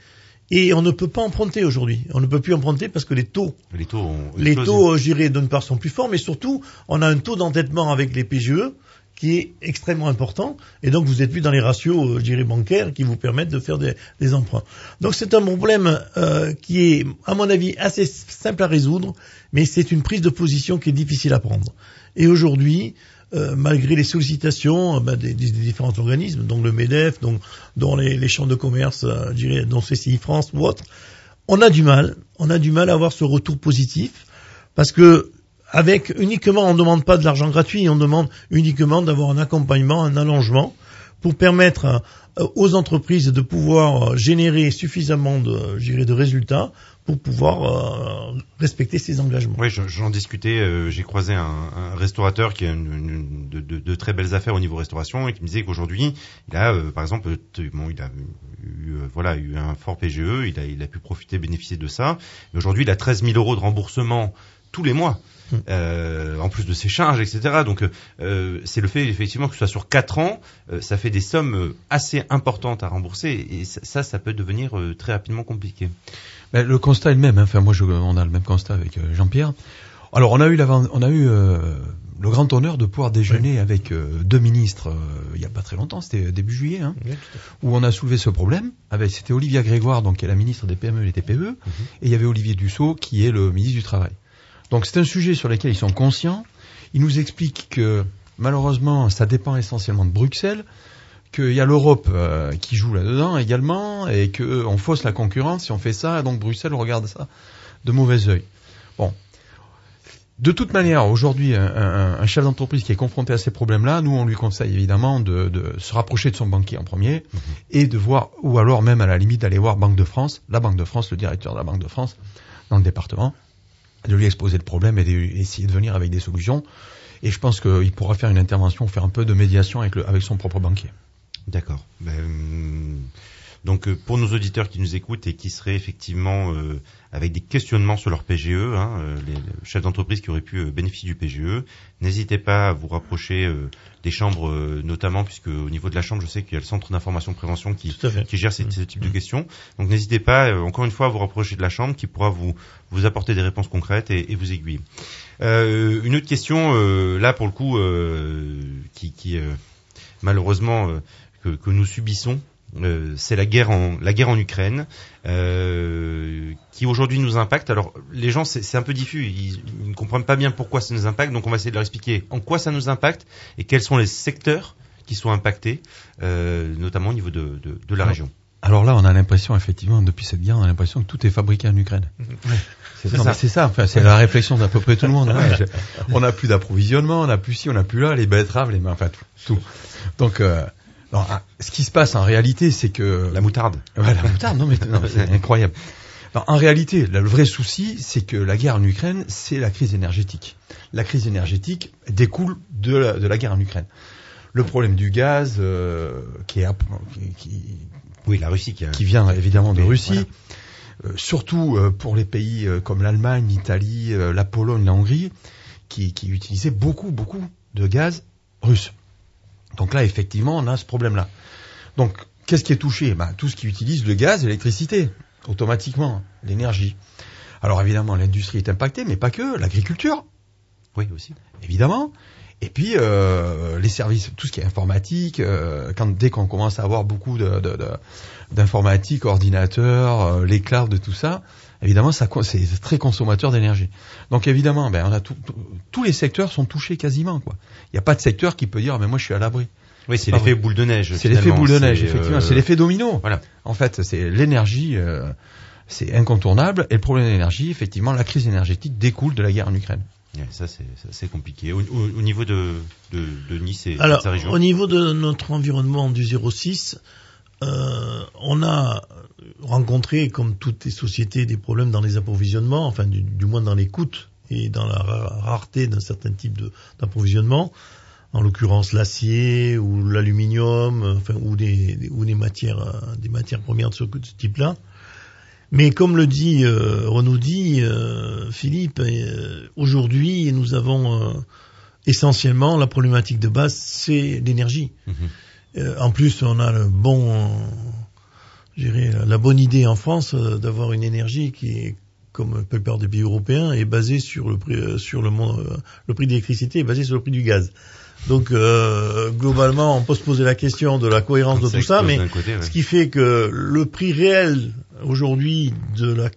[SPEAKER 5] Et on ne peut pas emprunter aujourd'hui. On ne peut plus emprunter parce que les taux,
[SPEAKER 3] Les taux ont
[SPEAKER 5] les
[SPEAKER 3] explosé.
[SPEAKER 5] taux, je dirais, d'une part sont plus forts, mais surtout, on a un taux d'endettement avec les P G E qui est extrêmement important. Et donc, vous êtes plus dans les ratios, je dirais, bancaires qui vous permettent de faire des, des emprunts. Donc, c'est un problème euh, qui est, à mon avis, assez simple à résoudre, mais c'est une prise de position qui est difficile à prendre. Et aujourd'hui, Euh, malgré les sollicitations euh, bah, des, des, des différents organismes, donc le MEDEF, donc dont les, les chambres de commerce, euh, je dirais, dont C C I France ou autres, on a du mal, on a du mal à avoir ce retour positif, parce que avec uniquement, on ne demande pas de l'argent gratuit, on demande uniquement d'avoir un accompagnement, un allongement, pour permettre euh, aux entreprises de pouvoir euh, générer suffisamment de, je dirais, de résultats pour pouvoir euh, respecter ses engagements.
[SPEAKER 3] Oui, j'en discutais. Euh, j'ai croisé un, un restaurateur qui a une, une, de, de, de très belles affaires au niveau restauration et qui me disait qu'aujourd'hui, il a, euh, par exemple, t- bon, il a eu, euh, voilà, eu un fort P G E, il a, il a pu profiter, bénéficier de ça. Et aujourd'hui, il a treize mille euros de remboursement tous les mois. Euh, en plus de ses charges, et cetera. Donc, euh, c'est le fait effectivement que ce soit sur quatre ans, euh, ça fait des sommes assez importantes à rembourser, et ça, ça peut devenir euh, très rapidement compliqué.
[SPEAKER 4] Ben, le constat est le même. Hein. Enfin, moi, je, on a le même constat avec euh, Jean-Pierre. Alors, on a eu, on a eu euh, le grand honneur de pouvoir déjeuner oui. avec euh, deux ministres euh, il y a pas très longtemps, c'était début juillet, hein, oui, où on a soulevé ce problème. Avec, c'était Olivia Grégoire, donc qui est la ministre des P M E et des T P E, mm-hmm. et il y avait Olivier Dussault, qui est le ministre du Travail. Donc c'est un sujet sur lequel ils sont conscients. Ils nous expliquent que malheureusement ça dépend essentiellement de Bruxelles, qu'il y a l'Europe euh, qui joue là-dedans également, et qu'on fausse la concurrence si on fait ça, donc Bruxelles regarde ça de mauvais œil. Bon. De toute manière, aujourd'hui, un, un, un chef d'entreprise qui est confronté à ces problèmes-là, nous on lui conseille évidemment de, de se rapprocher de son banquier en premier, mmh. et de voir, ou alors même à la limite d'aller voir Banque de France, la Banque de France, le directeur de la Banque de France, dans le département, de lui exposer le problème et d'essayer de venir avec des solutions. Et je pense qu'il pourra faire une intervention, faire un peu de médiation avec, le, avec son propre banquier.
[SPEAKER 3] D'accord. Ben, donc pour nos auditeurs qui nous écoutent et qui seraient effectivement euh, avec des questionnements sur leur P G E, hein, les, les chefs d'entreprise qui auraient pu euh, bénéficier du P G E, n'hésitez pas à vous rapprocher euh, des chambres, euh, notamment puisque au niveau de la chambre, je sais qu'il y a le centre d'information de prévention qui, qui gère ces, mmh. ce type de questions. Donc n'hésitez pas, euh, encore une fois, à vous rapprocher de la chambre qui pourra vous vous apporter des réponses concrètes et, et vous aiguiller. Euh, une autre question, euh, là pour le coup, euh, qui, qui euh, malheureusement euh, que, que nous subissons. Euh, c'est la guerre en la guerre en Ukraine euh, qui aujourd'hui nous impacte. Alors les gens c'est, c'est un peu diffus, ils, ils ne comprennent pas bien pourquoi ça nous impacte, donc on va essayer de leur expliquer en quoi ça nous impacte et quels sont les secteurs qui sont impactés, euh, notamment au niveau de, de, de la
[SPEAKER 4] alors,
[SPEAKER 3] région.
[SPEAKER 4] Alors là, on a l'impression effectivement depuis cette guerre, on a l'impression que tout est fabriqué en Ukraine. Ouais. C'est, c'est, non, ça. c'est ça. Enfin, c'est la réflexion d'à peu près tout le monde. Hein. On n'a plus d'approvisionnement, on n'a plus ci, on n'a plus là, les betteraves, les enfin tout. tout. Donc euh, Alors, ce qui se passe en réalité, c'est que
[SPEAKER 3] la moutarde.
[SPEAKER 4] Ouais, la moutarde. Non mais, non, mais c'est incroyable. Alors, en réalité, le vrai souci, c'est que la guerre en Ukraine, c'est la crise énergétique. La crise énergétique découle de la, de la guerre en Ukraine. Le problème du gaz, euh, qui est qui, qui,
[SPEAKER 3] oui, la Russie qui, a...
[SPEAKER 4] qui vient évidemment de
[SPEAKER 3] oui,
[SPEAKER 4] Russie.
[SPEAKER 3] Voilà.
[SPEAKER 4] Euh, surtout euh, pour les pays euh, comme l'Allemagne, l'Italie, euh, la Pologne, la Hongrie, qui, qui utilisaient beaucoup, beaucoup de gaz russe. Donc là, effectivement, on a ce problème-là. Donc, qu'est-ce qui est touché ? Ben, tout ce qui utilise le gaz et l'électricité, automatiquement, l'énergie. Alors évidemment, l'industrie est impactée, mais pas que, l'agriculture.
[SPEAKER 3] Oui, aussi.
[SPEAKER 4] Évidemment. Et puis, euh, les services, tout ce qui est informatique, euh, quand, dès qu'on commence à avoir beaucoup de, de, de, d'informatique, ordinateurs, euh, les clouds, de tout ça, évidemment, ça, c'est très consommateur d'énergie. Donc évidemment, ben, on a tout, tout, tous les secteurs sont touchés quasiment, quoi. Il n'y a pas de secteur qui peut dire, mais moi, je suis à l'abri.
[SPEAKER 3] Oui, c'est l'effet boule de neige.
[SPEAKER 4] C'est l'effet boule de neige, effectivement.
[SPEAKER 3] Euh...
[SPEAKER 4] C'est l'effet domino.
[SPEAKER 3] Voilà.
[SPEAKER 4] En fait, c'est l'énergie, euh, c'est incontournable. Et le problème de l'énergie, effectivement, la crise énergétique découle de la guerre en Ukraine.
[SPEAKER 3] Ouais, ça, c'est, ça, c'est compliqué. Au, au, au niveau de, de, de Nice et
[SPEAKER 5] Alors,
[SPEAKER 3] de sa région.
[SPEAKER 5] Au niveau de notre environnement du zéro six, euh, on a rencontré, comme toutes les sociétés, des problèmes dans les approvisionnements, enfin, du, du moins dans les coûts et dans la rareté d'un certain type de, d'approvisionnement. En l'occurrence l'acier ou l'aluminium, enfin ou des, des ou des matières des matières premières de ce, de ce type-là. Mais comme le dit euh, Renaud dit euh, Philippe, euh, aujourd'hui nous avons euh, essentiellement la problématique de base, c'est l'énergie. Mmh. Euh, en plus, on a le bon, euh, je dirais, la, la bonne idée en France euh, d'avoir une énergie qui est, comme la plupart des pays européens, est basée sur le prix, euh, sur le, euh, le prix de l'électricité est basé sur le prix du gaz. Donc euh, globalement, on peut se poser la question de la cohérence de tout ça, mais côté, ouais. Ce qui fait que le prix réel aujourd'hui de la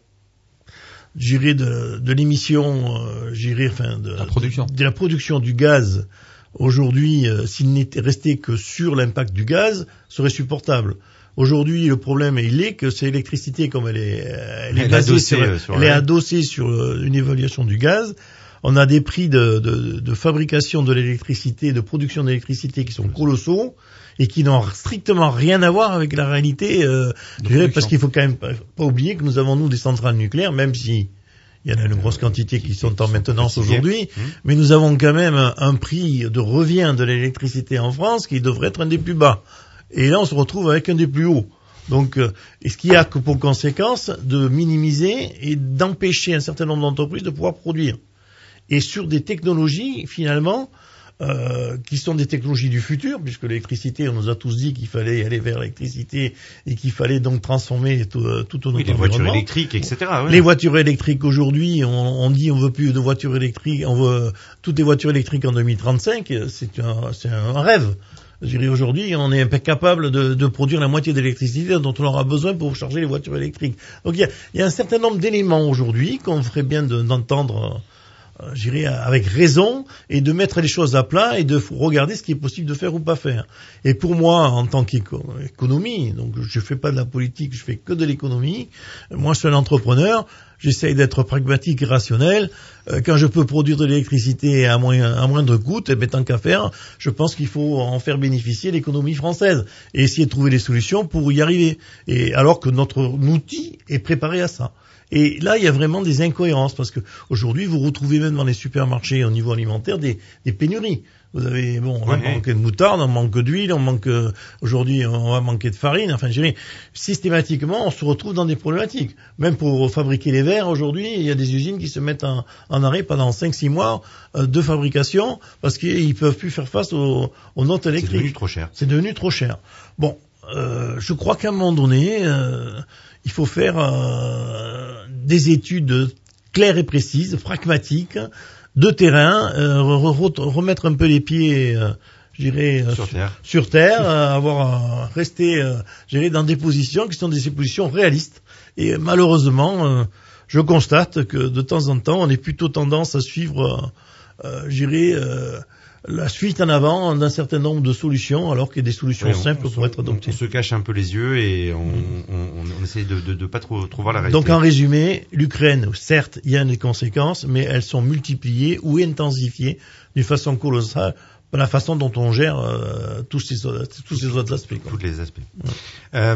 [SPEAKER 5] j'irais de, de l'émission, euh, j'irais enfin de
[SPEAKER 4] la production
[SPEAKER 5] de, de la production du gaz aujourd'hui, euh, s'il n'était resté que sur l'impact du gaz, serait supportable. Aujourd'hui, le problème, il est que c'est l'électricité, comme elle est, elle est
[SPEAKER 3] elle
[SPEAKER 5] basée
[SPEAKER 3] adossée,
[SPEAKER 5] sur,
[SPEAKER 3] sur
[SPEAKER 5] elle est adossée sur une évaluation du gaz. On a des prix de, de, de fabrication de l'électricité, de production d'électricité qui sont colossaux et qui n'ont strictement rien à voir avec la réalité. Euh, je dirais, parce qu'il faut quand même pas, pas oublier que nous avons nous des centrales nucléaires, même si il y en a une grosse quantité qui sont en maintenance aujourd'hui, mmh. mais nous avons quand même un, un prix de revient de l'électricité en France qui devrait être un des plus bas. Et là, on se retrouve avec un des plus hauts. Donc, euh, ce qui a que pour conséquence de minimiser et d'empêcher un certain nombre d'entreprises de pouvoir produire. Et sur des technologies, finalement, euh, qui sont des technologies du futur, puisque l'électricité, on nous a tous dit qu'il fallait aller vers l'électricité et qu'il fallait donc transformer tout, euh, tout notre
[SPEAKER 3] oui, les voitures électriques, et cetera. Ouais.
[SPEAKER 5] Les voitures électriques aujourd'hui, on, on dit on veut plus de voitures électriques, on veut toutes les voitures électriques en deux mille trente-cinq. C'est un, c'est un rêve. Je dirais aujourd'hui, on est incapable de, de produire la moitié de l'électricité dont on aura besoin pour charger les voitures électriques. Donc il y a, il y a un certain nombre d'éléments aujourd'hui qu'on ferait bien de, d'entendre, euh, je dirais, avec raison, et de mettre les choses à plat et de regarder ce qui est possible de faire ou pas faire. Et pour moi, en tant qu'économie, donc je fais pas de la politique, je fais que de l'économie. Moi, je suis un entrepreneur. J'essaye d'être pragmatique et rationnel. Euh, quand je peux produire de l'électricité à, moyen, à moindre coût, eh bien, tant qu'à faire, je pense qu'il faut en faire bénéficier l'économie française et essayer de trouver des solutions pour y arriver. Et alors que notre outil est préparé à ça. Et là, il y a vraiment des incohérences parce que aujourd'hui, vous retrouvez même dans les supermarchés au niveau alimentaire des, des pénuries. Vous avez, bon, on ouais, manque ouais. de moutarde, on manque d'huile, on manque, euh, aujourd'hui, on va manquer de farine. Enfin, je dirais, systématiquement, on se retrouve dans des problématiques. Même pour fabriquer les verres, aujourd'hui, il y a des usines qui se mettent en, en arrêt pendant cinq six mois euh, de fabrication parce qu'ils peuvent plus faire face aux, aux notes électriques.
[SPEAKER 3] C'est devenu trop cher.
[SPEAKER 5] C'est devenu trop cher. Bon, euh, je crois qu'à un moment donné, euh, il faut faire euh, des études claires et précises, pragmatiques, de terrain, euh, re- remettre un peu les pieds, euh, je dirais, euh,
[SPEAKER 3] sur terre,
[SPEAKER 5] sur, sur terre euh, avoir euh, resté, euh, je dirais, dans des positions qui sont des positions réalistes. Et malheureusement, euh, je constate que de temps en temps, on est plutôt tendance à suivre, euh, je dirais, euh, la suite en avant d'un certain nombre de solutions, alors qu'il y a des solutions oui, on, simples
[SPEAKER 3] on,
[SPEAKER 5] pour être adoptées.
[SPEAKER 3] On, on se cache un peu les yeux et on, mmh. on, on essaie de, de, de pas trop, trop voir la réalité.
[SPEAKER 5] Donc en résumé, l'Ukraine, certes, il y a des conséquences, mais elles sont multipliées ou intensifiées d'une façon colossale par la façon dont on gère euh, tous ces tous ces autres aspects. Quoi.
[SPEAKER 3] Tous les aspects.
[SPEAKER 5] Ouais.
[SPEAKER 3] Euh,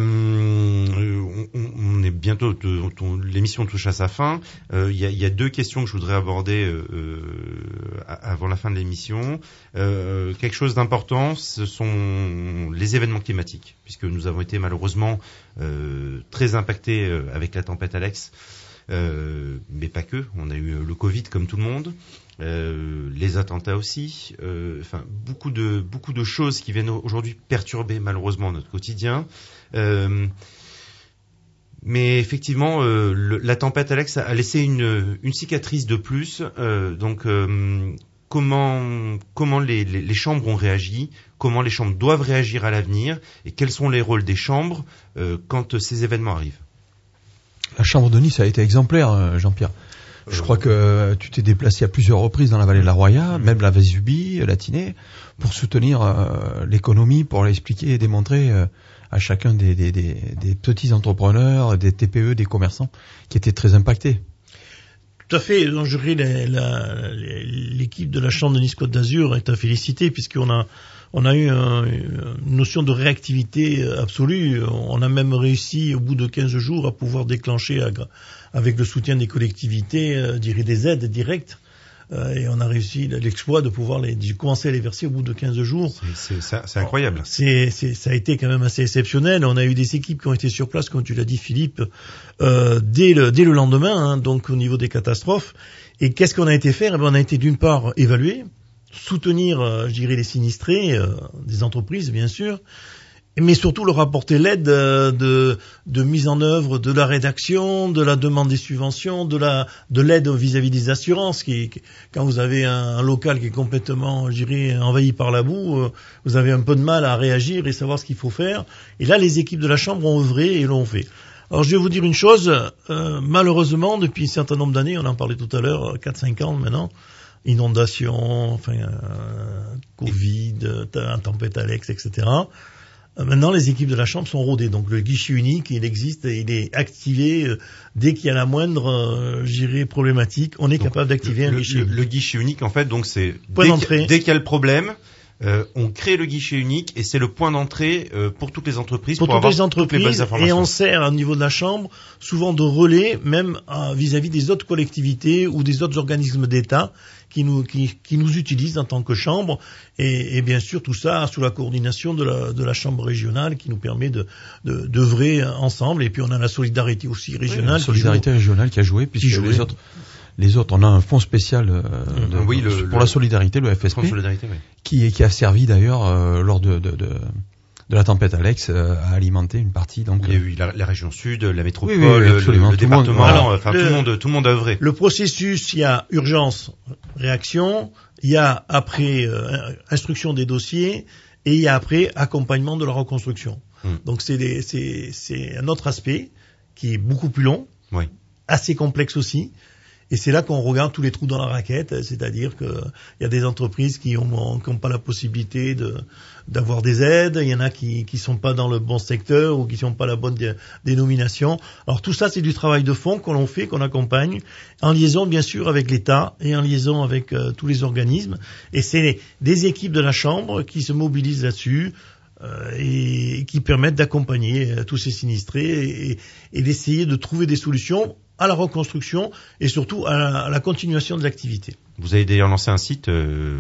[SPEAKER 3] on, on est bientôt, ton, l'émission touche à sa fin. Il euh, y, a, y a deux questions que je voudrais aborder euh, avant la fin de l'émission. Euh, quelque chose d'important, ce sont les événements climatiques, puisque nous avons été malheureusement euh, très impactés avec la tempête Alex. Euh, mais pas que. On a eu le Covid comme tout le monde. Euh, les attentats aussi, euh, enfin beaucoup de beaucoup de choses qui viennent aujourd'hui perturber malheureusement notre quotidien. Euh, mais effectivement, euh, le, la tempête Alex a laissé une, une cicatrice de plus. Euh, donc euh, comment comment les, les, les chambres ont réagi, comment les chambres doivent réagir à l'avenir, et quels sont les rôles des chambres euh, quand ces événements arrivent.
[SPEAKER 4] La chambre de Nice a été exemplaire, Jean-Pierre. Je crois que tu t'es déplacé à plusieurs reprises dans la vallée de la Roya, même la Vésubie, la Tinée, pour soutenir euh, l'économie, pour l'expliquer et démontrer euh, à chacun des, des, des, des petits entrepreneurs, des T P E, des commerçants qui étaient très impactés.
[SPEAKER 5] Tout à fait. Donc, je dirais la, la, l'équipe de la Chambre de Nice-Côte d'Azur est à féliciter puisqu'on a on a eu un, une notion de réactivité absolue. On a même réussi au bout de quinze jours à pouvoir déclencher, avec le soutien des collectivités, euh, des aides directes. Euh, et on a réussi l'exploit de pouvoir les, de commencer à les verser au bout de quinze jours.
[SPEAKER 3] C'est, c'est, c'est incroyable.
[SPEAKER 5] C'est, c'est, ça a été quand même assez exceptionnel. On a eu des équipes qui ont été sur place, comme tu l'as dit, Philippe, euh, dès le, dès le lendemain, hein, donc au niveau des catastrophes. Et qu'est-ce qu'on a été faire? Eh bien, on a été d'une part évaluer, soutenir, euh, je dirais, les sinistrés, euh, des entreprises, bien sûr, mais surtout leur apporter l'aide de, de mise en œuvre de la rédaction, de la demande des subventions, de la de l'aide vis-à-vis des assurances. Qui, qui, quand vous avez un, un local qui est complètement, je dirais, envahi par la boue, euh, vous avez un peu de mal à réagir et savoir ce qu'il faut faire. Et là, les équipes de la Chambre ont œuvré et l'ont fait. Alors, je vais vous dire une chose. Euh, malheureusement, depuis un certain nombre d'années, on en parlait tout à l'heure, quatre cinq ans maintenant, inondations, enfin, euh, Covid, euh, tempête Alex, et cetera. Maintenant, les équipes de la Chambre sont rodées. Donc, le guichet unique, il existe et il est activé euh, dès qu'il y a la moindre, euh, je dirais, problématique. On est donc, capable d'activer
[SPEAKER 3] le,
[SPEAKER 5] un guichet
[SPEAKER 3] le,
[SPEAKER 5] unique.
[SPEAKER 3] Le guichet unique, en fait, donc c'est
[SPEAKER 5] point
[SPEAKER 3] dès,
[SPEAKER 5] d'entrée.
[SPEAKER 3] Dès qu'il y a le problème, euh, on crée le guichet unique et c'est le point d'entrée euh, pour toutes les entreprises
[SPEAKER 5] pour,
[SPEAKER 3] pour
[SPEAKER 5] toutes
[SPEAKER 3] avoir
[SPEAKER 5] les entreprises,
[SPEAKER 3] toutes les bonnes informations.
[SPEAKER 5] Et on sert au niveau de la Chambre souvent de relais, même euh, vis-à-vis des autres collectivités ou des autres organismes d'État qui nous qui, qui nous utilisent en tant que Chambre, et, et bien sûr tout ça sous la coordination de la de la Chambre régionale qui nous permet de de d'œuvrer ensemble. Et puis on a la solidarité aussi régionale.
[SPEAKER 4] Oui, la solidarité qui régionale qui a joué, puisque
[SPEAKER 5] qui
[SPEAKER 4] les autres les autres, on a un fonds spécial euh, de,
[SPEAKER 3] oui, le,
[SPEAKER 4] pour
[SPEAKER 3] le,
[SPEAKER 4] la solidarité, le F S P,
[SPEAKER 3] le solidarité, oui.
[SPEAKER 4] qui qui a servi d'ailleurs euh, lors de, de de de la tempête Alex euh, à alimenter une partie. Donc
[SPEAKER 3] il y a eu la, la région sud, la métropole,
[SPEAKER 4] oui, oui, oui,
[SPEAKER 3] le, le
[SPEAKER 4] tout
[SPEAKER 3] département,
[SPEAKER 4] le
[SPEAKER 3] monde, enfin
[SPEAKER 5] le,
[SPEAKER 3] tout le monde, tout le monde a œuvré.
[SPEAKER 5] Le processus, il y a urgence, réaction, il y a après euh, instruction des dossiers et il y a après accompagnement de la reconstruction. Hum. Donc c'est, des, c'est c'est un autre aspect qui est beaucoup plus long,
[SPEAKER 3] oui.
[SPEAKER 5] assez complexe aussi. Et c'est là qu'on regarde tous les trous dans la raquette, c'est-à-dire que il y a des entreprises qui ont, qui ont pas la possibilité de d'avoir des aides, il y en a qui qui sont pas dans le bon secteur ou qui sont pas la bonne dé, dénomination. Alors tout ça, c'est du travail de fond qu'on fait, qu'on accompagne, en liaison bien sûr avec l'État et en liaison avec euh, tous les organismes. Et c'est des équipes de la Chambre qui se mobilisent là-dessus. Euh, et qui permettent d'accompagner euh, tous ces sinistrés et, et, et d'essayer de trouver des solutions à la reconstruction et surtout à la, à la continuation de l'activité.
[SPEAKER 3] Vous avez d'ailleurs lancé un site euh,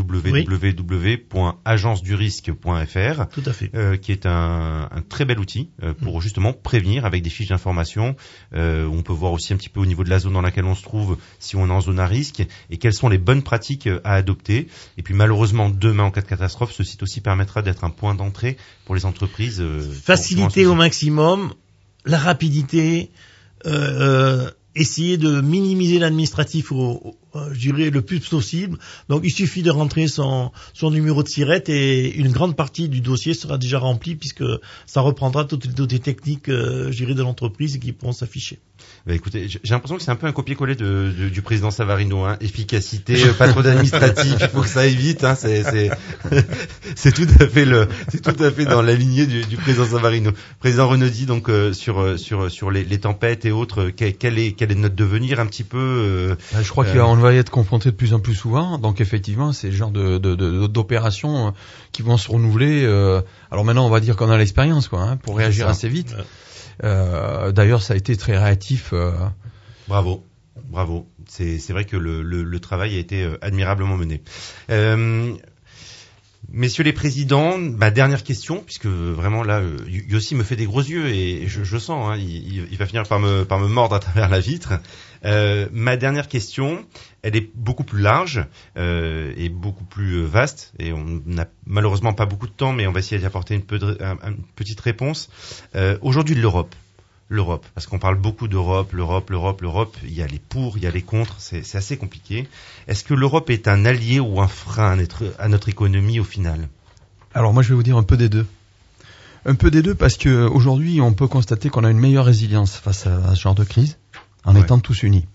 [SPEAKER 3] w w w point agence du risque point f r,
[SPEAKER 5] tout à fait,
[SPEAKER 3] euh, qui est un, un très bel outil euh, pour mmh. justement prévenir avec des fiches d'information. Euh, on peut voir aussi un petit peu au niveau de la zone dans laquelle on se trouve, si on est en zone à risque, et quelles sont les bonnes pratiques à adopter. Et puis malheureusement, demain en cas de catastrophe, ce site aussi permettra d'être un point d'entrée pour les entreprises. Euh,
[SPEAKER 5] Faciliter au maximum la rapidité. Euh, euh, essayer de minimiser l'administratif au, au, je dirais le plus possible. Donc il suffit de rentrer son, son numéro de SIRET et une grande partie du dossier sera déjà remplie puisque ça reprendra toutes, toutes les techniques euh, je dirais de l'entreprise qui pourront s'afficher.
[SPEAKER 3] Bah écoutez, j'ai l'impression que c'est un peu un copier-coller de, de, du président Savarino, hein. Efficacité, pas trop d'administratif, il faut que ça aille vite, hein. C'est, c'est, c'est tout à fait le, c'est tout à fait dans la lignée du, du président Savarino. Président Renaudy, donc euh, sur sur sur les, les tempêtes et autres, quel, quel est quel est notre devenir un petit peu euh,
[SPEAKER 4] Je crois euh, qu'on va y être confronté de plus en plus souvent. Donc effectivement, c'est le genre de, de, de d'opérations qui vont se renouveler. Euh, alors maintenant, on va dire qu'on a l'expérience, quoi, hein, pour réagir assez vite. Ouais. Euh, d'ailleurs, ça a été très réactif. Euh...
[SPEAKER 3] Bravo, bravo. C'est, c'est vrai que le, le, le travail a été admirablement mené. Euh, messieurs les présidents, ma dernière question, puisque vraiment là, Yossi me fait des gros yeux et je, je sens, hein, il, il va finir par me, par me mordre à travers la vitre. Euh, ma dernière question, elle est beaucoup plus large euh, et beaucoup plus vaste, et on n'a malheureusement pas beaucoup de temps, mais on va essayer d'y apporter une, peu de, un, une petite réponse. Euh, aujourd'hui, l'Europe, l'Europe, parce qu'on parle beaucoup d'Europe, l'Europe, l'Europe, l'Europe. Il y a les pour, il y a les contre, c'est, c'est assez compliqué. Est-ce que l'Europe est un allié ou un frein à notre, à notre économie au final ?
[SPEAKER 4] Alors moi, je vais vous dire un peu des deux. Un peu des deux parce que aujourd'hui, on peut constater qu'on a une meilleure résilience face à, à ce genre de crise, en ouais. étant tous unis.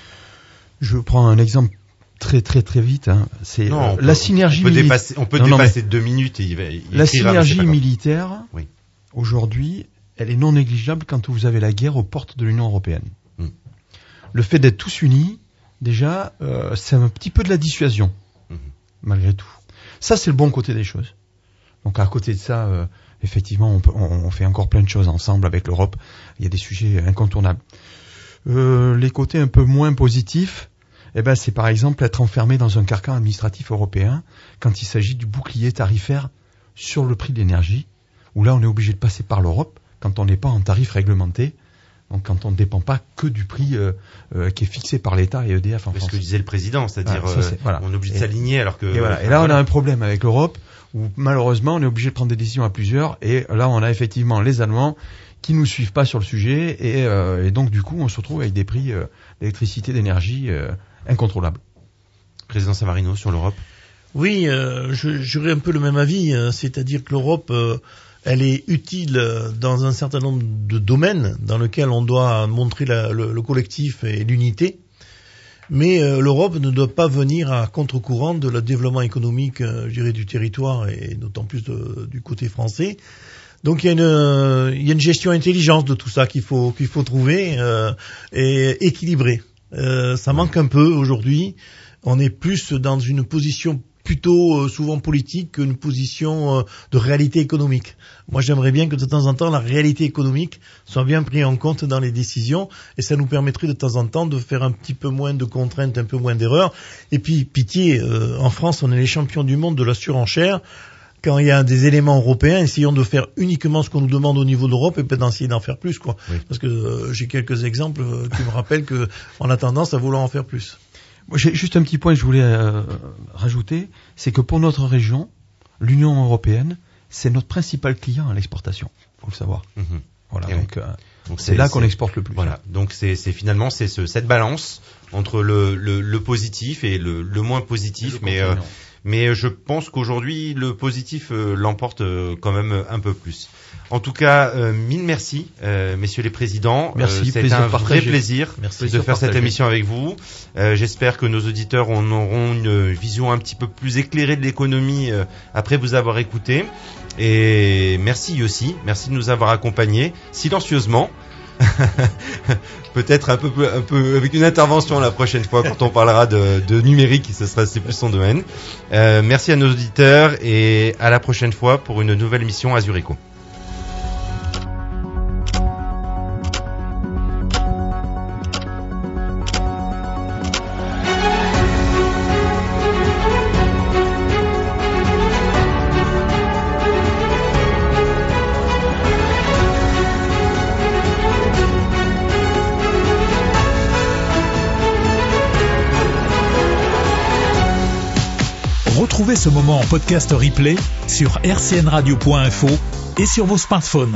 [SPEAKER 4] Je prends un exemple très très très vite. Hein. C'est
[SPEAKER 3] non,
[SPEAKER 4] euh,
[SPEAKER 3] peut,
[SPEAKER 4] la synergie.
[SPEAKER 3] On peut dépasser, on peut
[SPEAKER 4] non,
[SPEAKER 3] dépasser
[SPEAKER 4] non,
[SPEAKER 3] deux minutes et il va. Il
[SPEAKER 4] la synergie militaire,
[SPEAKER 3] oui.
[SPEAKER 4] aujourd'hui, elle est non négligeable quand vous avez la guerre aux portes de l'Union européenne.
[SPEAKER 3] Hmm.
[SPEAKER 4] Le fait d'être tous unis, déjà, euh, c'est un petit peu de la dissuasion, hmm. malgré tout. Ça, c'est le bon côté des choses. Donc à côté de ça, euh, effectivement, on, peut, on, on fait encore plein de choses ensemble avec l'Europe. Il y a des sujets incontournables. Euh, les côtés un peu moins positifs, eh ben, c'est par exemple être enfermé dans un carcan administratif européen quand il s'agit du bouclier tarifaire sur le prix de l'énergie, où là on est obligé de passer par l'Europe quand on n'est pas en tarif réglementé Donc quand on ne dépend pas que du prix euh, euh, qui est fixé par l'État et E D F en
[SPEAKER 3] C'est
[SPEAKER 4] France.
[SPEAKER 3] ce que disait le président, c'est-à-dire
[SPEAKER 4] Ah, ça, c'est-
[SPEAKER 3] euh,
[SPEAKER 4] voilà.
[SPEAKER 3] on est obligé de
[SPEAKER 4] Et-
[SPEAKER 3] s'aligner alors que...
[SPEAKER 4] Et, voilà. et là, on a un problème avec l'Europe où malheureusement, on est obligé de prendre des décisions à plusieurs. Et là, on a effectivement les Allemands qui nous suivent pas sur le sujet. Et, euh, et donc, du coup, on se retrouve avec des prix euh, d'électricité, d'énergie euh, incontrôlables.
[SPEAKER 3] Président Savarino sur l'Europe.
[SPEAKER 5] Oui, euh, je- j'aurais un peu le même avis, hein, c'est-à-dire que l'Europe, euh, elle est utile euh, dans un certain nombre de domaines dans lesquels on doit montrer la- le, le collectif et l'unité, mais euh, l'Europe ne doit pas venir à contre-courant de le développement économique, euh, je dirais, du territoire et d'autant plus de- du côté français. Donc il y a une, euh, il y a une gestion intelligente de tout ça qu'il faut qu'il faut trouver euh, et équilibrée. Euh, ça manque un peu aujourd'hui. On est plus dans une position plutôt euh, souvent politique qu'une position euh, de réalité économique. Moi, j'aimerais bien que de temps en temps, la réalité économique soit bien prise en compte dans les décisions et ça nous permettrait de temps en temps de faire un petit peu moins de contraintes, un peu moins d'erreurs. Et puis, pitié, euh, en France, on est les champions du monde de la surenchère. Quand il y a des éléments européens, essayons de faire uniquement ce qu'on nous demande au niveau de l'Europe et peut-être d'essayer d'en faire plus, quoi.
[SPEAKER 3] Oui.
[SPEAKER 5] Parce que euh, j'ai quelques exemples euh, qui me rappellent que on a tendance à vouloir en faire plus.
[SPEAKER 4] Moi, j'ai juste un petit point que je voulais euh, rajouter, c'est que pour notre région, l'Union européenne, c'est notre principal client à l'exportation. Faut le savoir.
[SPEAKER 3] Mhm.
[SPEAKER 4] Voilà.
[SPEAKER 3] Et
[SPEAKER 4] Donc, euh,
[SPEAKER 3] Donc
[SPEAKER 4] c'est là qu'on exporte le plus.
[SPEAKER 3] Voilà. Donc c'est c'est finalement c'est ce, cette balance entre le, le, le positif et le, le moins positif,
[SPEAKER 4] Le
[SPEAKER 3] mais euh,
[SPEAKER 4] contraignant.
[SPEAKER 3] mais je pense qu'aujourd'hui le positif euh, l'emporte euh, quand même un peu plus. En tout cas, euh, mille merci, euh, messieurs les présidents.
[SPEAKER 4] Merci,
[SPEAKER 3] Euh, C'était
[SPEAKER 4] plaisir
[SPEAKER 3] un vrai
[SPEAKER 4] partagé.
[SPEAKER 3] plaisir
[SPEAKER 5] Merci.
[SPEAKER 3] de
[SPEAKER 4] Plaisir
[SPEAKER 3] faire cette
[SPEAKER 4] partagé.
[SPEAKER 3] émission avec vous. Euh, J'espère que nos auditeurs en auront une vision un petit peu plus éclairée de l'économie euh, après vous avoir écouté. Et merci Yossi, merci de nous avoir accompagnés silencieusement. Peut-être un peu, un peu avec une intervention la prochaine fois quand on parlera de, de numérique, ce sera c'est plus son domaine. Euh, merci à nos auditeurs et à la prochaine fois pour une nouvelle émission Azurico.
[SPEAKER 1] Retrouvez ce moment en podcast replay sur r c n radio point info et sur vos smartphones.